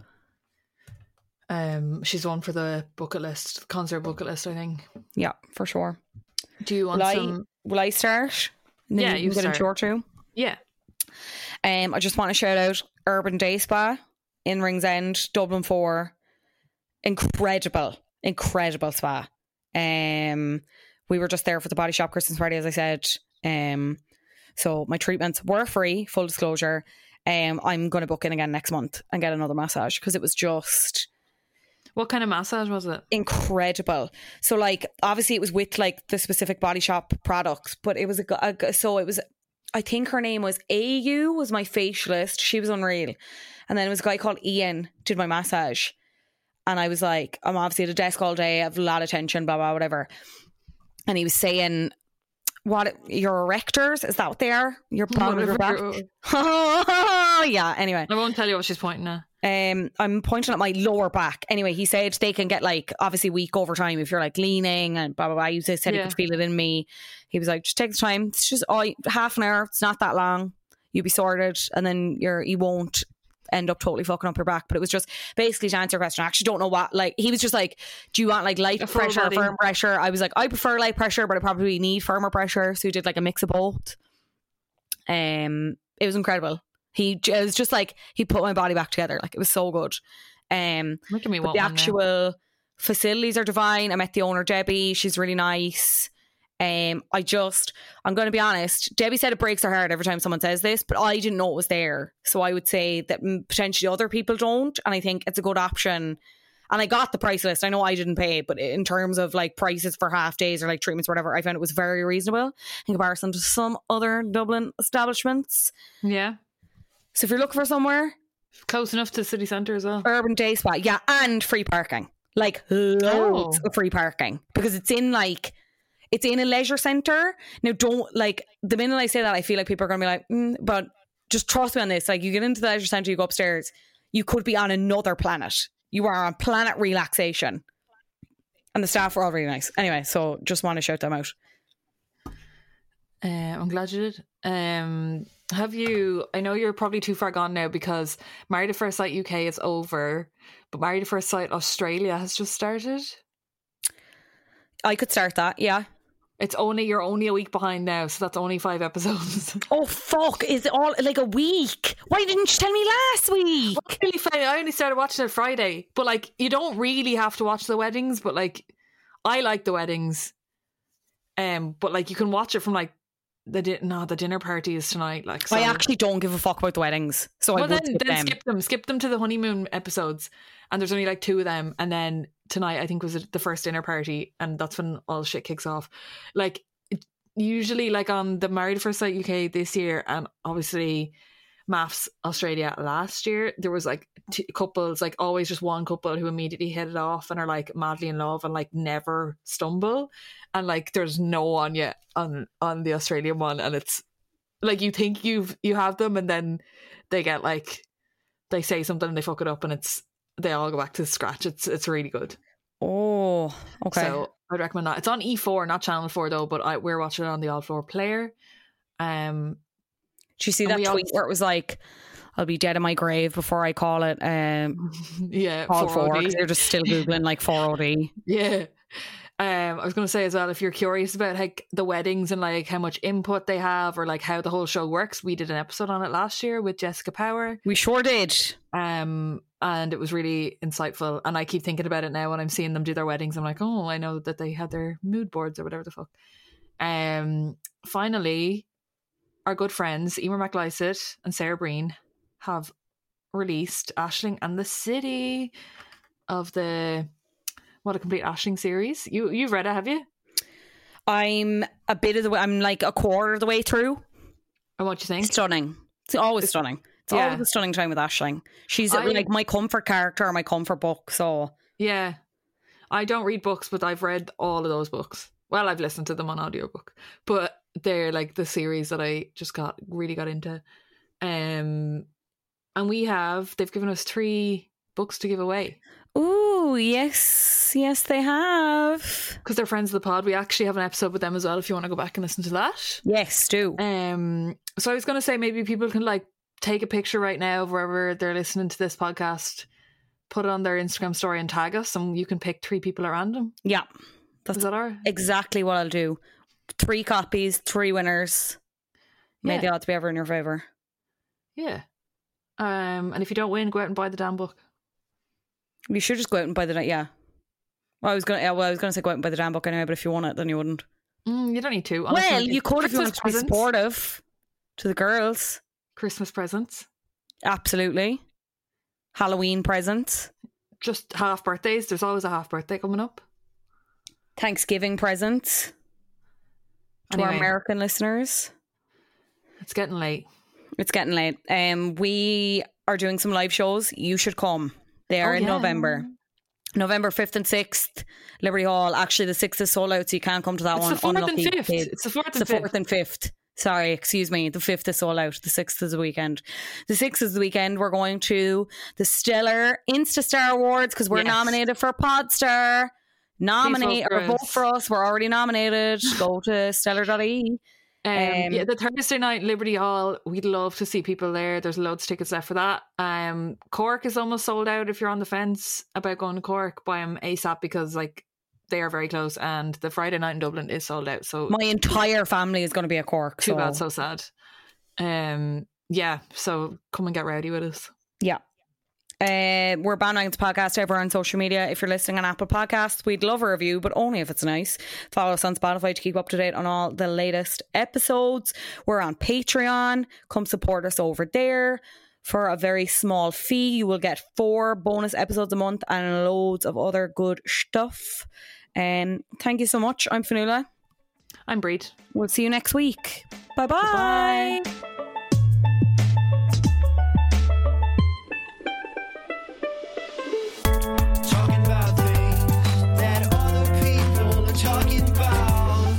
Speaker 4: Um, she's one for the bucket list, concert bucket list. I think.
Speaker 5: Yeah, for sure.
Speaker 4: Do you want
Speaker 5: Will I,
Speaker 4: some?
Speaker 5: will I start? And then
Speaker 4: Yeah,
Speaker 5: you
Speaker 4: you
Speaker 5: can get into
Speaker 4: start.
Speaker 5: your two.
Speaker 4: Yeah.
Speaker 5: Um, I just want to shout out Urban Day Spa in Ringsend, Dublin four. Incredible, incredible spa. Um, we were just there for the Body Shop Christmas party, as I said. Um, so my treatments were free, full disclosure. Um, I'm going to book in again next month and get another massage because it was just
Speaker 4: What kind of massage was it?
Speaker 5: incredible. So like, obviously it was with like the specific Body Shop products, but it was a, a so it was, I think her name was A U was my facialist. She was unreal. And then it was a guy called Ian did my massage. And I was like, I'm obviously at a desk all day. I have a lot of tension, blah, blah, whatever. And he was saying, what, your erectors? Is that what they are? Your bottom of your back? Yeah, anyway.
Speaker 4: I won't tell you what she's pointing at.
Speaker 5: Um, I'm pointing at my lower back. Anyway, he said they can get like obviously weak over time if you're like leaning and blah blah blah. He said he
Speaker 4: Yeah.
Speaker 5: could feel it in me. He was like, just take the time. It's just oh, half an hour. It's not that long. You'll be sorted, and then you're you won't end up totally fucking up your back. But it was just basically to answer your question. I actually don't know what like he was just like, do you want like light
Speaker 4: A full
Speaker 5: pressure,
Speaker 4: body.
Speaker 5: firm pressure? I was like, I prefer light pressure, but I probably need firmer pressure. So he did like a mix of both. Um, it was incredible. He it was just like he put my body back together. Like it was so good. Um,
Speaker 4: Making me
Speaker 5: but
Speaker 4: want
Speaker 5: the
Speaker 4: one now.
Speaker 5: actual facilities are divine. I met the owner Debbie. She's really nice. Um, I just I'm going to be honest. Debbie said it breaks her heart every time someone says this, but I didn't know it was there. So I would say that mm, potentially other people don't, and I think it's a good option. And I got the price list. I know I didn't pay, but in terms of like prices for half days or like treatments or whatever, I found it was very reasonable in comparison to some other Dublin establishments.
Speaker 4: Yeah.
Speaker 5: So if you're looking for somewhere,
Speaker 4: Close enough to the city centre as well.
Speaker 5: Urban Day Spa, yeah, and free parking, like loads
Speaker 4: Oh.
Speaker 5: of free parking because it's in like it's in a leisure centre. Now, don't like the minute I say that, I feel like people are going to be like, mm, but just trust me on this. Like, you get into the leisure centre, you go upstairs, you could be on another planet. You are on planet relaxation, and the staff were all really nice. Anyway, so just want to shout them out.
Speaker 4: Uh, I'm glad you did. Um, have you? I know you're probably too far gone now because Married at First Sight U K is over, but Married at First Sight Australia has just started.
Speaker 5: I could start that, yeah.
Speaker 4: It's only you're only a week behind now, so that's only five episodes.
Speaker 5: Oh fuck! Is it all like a week? Why didn't you tell me last week?
Speaker 4: Well, really funny. I only started watching it Friday, but like you don't really have to watch the weddings, but like I like the weddings, um, but like you can watch it from like the di- no the dinner party is tonight. Like so.
Speaker 5: I actually don't give a fuck about the weddings, so
Speaker 4: well
Speaker 5: I would
Speaker 4: then,
Speaker 5: skip
Speaker 4: then
Speaker 5: them.
Speaker 4: skip them, skip them to the honeymoon episodes, and there's only like two of them, and then tonight I think was the first dinner party, and that's when all shit kicks off. Like it, usually, like on the Married at First Sight U K this year, and obviously Maths Australia last year, there was like two couples, like always just one couple who immediately hit it off and are like madly in love and like never stumble, and like there's no one yet on on the Australian one, and it's like you think you've you have them, and then they get like they say something and they fuck it up, and it's they all go back to scratch. It's it's really good.
Speaker 5: Oh, okay.
Speaker 4: So I'd recommend that. It's on E four, not Channel four though, but I, we're watching it on the All Four player. Um,
Speaker 5: Did you see
Speaker 4: and
Speaker 5: that
Speaker 4: we
Speaker 5: tweet
Speaker 4: also-
Speaker 5: where it was like, I'll be dead in my grave before I call it um,
Speaker 4: yeah,
Speaker 5: call for,
Speaker 4: four O D.
Speaker 5: because they're just still Googling like four O D.
Speaker 4: Yeah. Um, I was going to say as well, if you're curious about like the weddings and like how much input they have or like how the whole show works, we did an episode on it last year with Jessica Power.
Speaker 5: We sure did.
Speaker 4: Um, and it was really insightful. And I keep thinking about it now when I'm seeing them do their weddings. I'm like, oh, I know that they had their mood boards or whatever the fuck. Um, finally, our good friends Emer McLysaght and Sarah Breen have released Aisling and the City of the What a Complete Aisling series. You you've read it, have you?
Speaker 5: I'm a bit of the way. I'm like a quarter of the way through.
Speaker 4: And what do you think?
Speaker 5: Stunning. It's always it's, stunning. It's yeah. always a stunning time with Aisling. She's I, like my comfort character, my comfort book. So
Speaker 4: yeah, I don't read books, but I've read all of those books. Well, I've listened to them on audiobook, but they're like the series that I just got really got into. Um, and we have they've given us three books to give away.
Speaker 5: Ooh, yes, yes, they have.
Speaker 4: Because they're friends of the pod. We actually have an episode with them as well. If you want to go back and listen to that,
Speaker 5: yes, do.
Speaker 4: Um, so I was going to say maybe people can like take a picture right now of wherever they're listening to this podcast, put it on their Instagram story and tag us, and you can pick three people at random.
Speaker 5: Yeah. That's
Speaker 4: Is that our?
Speaker 5: exactly what I'll do. Three copies, three winners. May
Speaker 4: Yeah.
Speaker 5: the odds be ever in your favour.
Speaker 4: Yeah. Um, and if you don't win, go out and buy the damn book.
Speaker 5: You should just go out and buy the yeah. Well, I was gonna yeah, well, I was gonna say go out and buy the damn book anyway, but if you want it, then you wouldn't.
Speaker 4: Mm, you don't need to.
Speaker 5: Well, you could if you want to be supportive to the girls.
Speaker 4: Christmas presents.
Speaker 5: Absolutely. Halloween presents.
Speaker 4: Just half birthdays. There's always a half birthday coming up.
Speaker 5: Thanksgiving presents to
Speaker 4: Anyway.
Speaker 5: our American listeners.
Speaker 4: It's getting late.
Speaker 5: It's getting late. Um, we are doing some live shows. You should come. They are
Speaker 4: Oh,
Speaker 5: in
Speaker 4: yeah.
Speaker 5: November. November fifth and sixth, Liberty Hall. Actually, the sixth is sold out, so you can't come to that
Speaker 4: It's
Speaker 5: one.
Speaker 4: the fourth and
Speaker 5: Unlucky
Speaker 4: fifth.
Speaker 5: kids.
Speaker 4: It's the fourth
Speaker 5: It's
Speaker 4: and
Speaker 5: the
Speaker 4: fifth.
Speaker 5: fourth and fifth. Sorry, excuse me. The fifth is sold out. The sixth is the weekend. The sixth is the weekend. We're going to the Stellar Instastar Awards because we're
Speaker 4: Yes.
Speaker 5: nominated for Podstar. Nominate
Speaker 4: Please vote
Speaker 5: or
Speaker 4: for
Speaker 5: vote
Speaker 4: us.
Speaker 5: for us. We're already nominated. Go to stellar dot I E.
Speaker 4: Um,
Speaker 5: Um,
Speaker 4: yeah, the Thursday night Liberty Hall. We'd love to see people there. There's loads of tickets left for that. Um, Cork is almost sold out. If you're on the fence about going to Cork, buy them ASAP because like they are very close. And the Friday night in Dublin is sold out. So
Speaker 5: My entire family is going to be at Cork.
Speaker 4: too
Speaker 5: so.
Speaker 4: bad, so sad. Um, yeah. So come and get rowdy with us.
Speaker 5: Yeah. Uh, we're Bandwagons Podcast over on social media. If you're listening on Apple Podcasts, we'd love a review, but only if it's nice. Follow us on Spotify to keep up to date on all the latest episodes. We're on Patreon. Come support us over there. For a very small fee, you will get four bonus episodes a month and loads of other good stuff. Um, thank you so much. I'm Fanula.
Speaker 4: I'm Breed.
Speaker 5: We'll see you next week. Bye-bye.
Speaker 4: Bye.
Speaker 6: Talking about things that other people are talking about.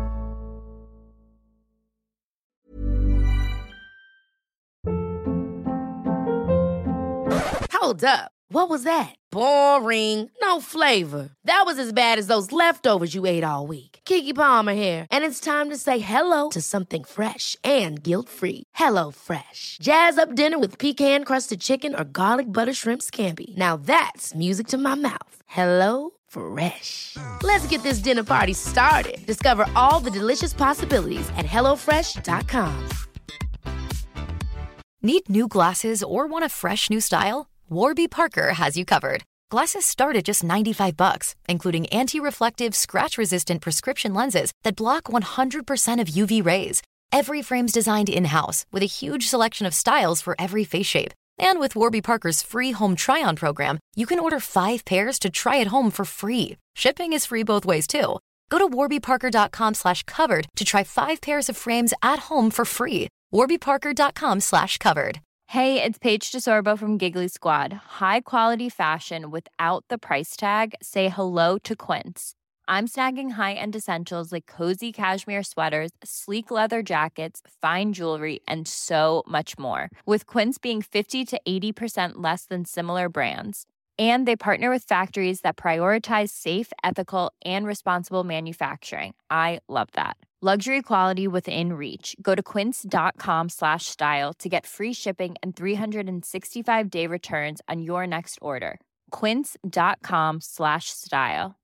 Speaker 1: Hold up. What was that? Boring. No flavor. That was as bad as those leftovers you ate all week. Keke Palmer here, and it's time to say hello to something fresh and guilt-free. Hello Fresh. Jazz up dinner with pecan-crusted chicken or garlic butter shrimp scampi. Now that's music to my mouth. Hello Fresh. Let's get this dinner party started. Discover all the delicious possibilities at hello fresh dot com.
Speaker 7: Need new glasses or want a fresh new style? Warby Parker has you covered. Glasses start at just ninety-five bucks, including anti-reflective, scratch-resistant prescription lenses that block one hundred percent of U V rays. Every frame's designed in-house with a huge selection of styles for every face shape. And with Warby Parker's free home try-on program, you can order five pairs to try at home for free. Shipping is free both ways, too. Go to warbyparker.com slash covered to try five pairs of frames at home for free. warbyparker.com slash covered.
Speaker 8: Hey, it's Paige DeSorbo from Giggly Squad. High quality fashion without the price tag. Say hello to Quince. I'm snagging high-end essentials like cozy cashmere sweaters, sleek leather jackets, fine jewelry, and so much more. With Quince being fifty to eighty percent less than similar brands. And they partner with factories that prioritize safe, ethical, and responsible manufacturing. I love that. Luxury quality within reach. Go to quince.com slash style to get free shipping and three sixty-five day returns on your next order. Quince.com slash style.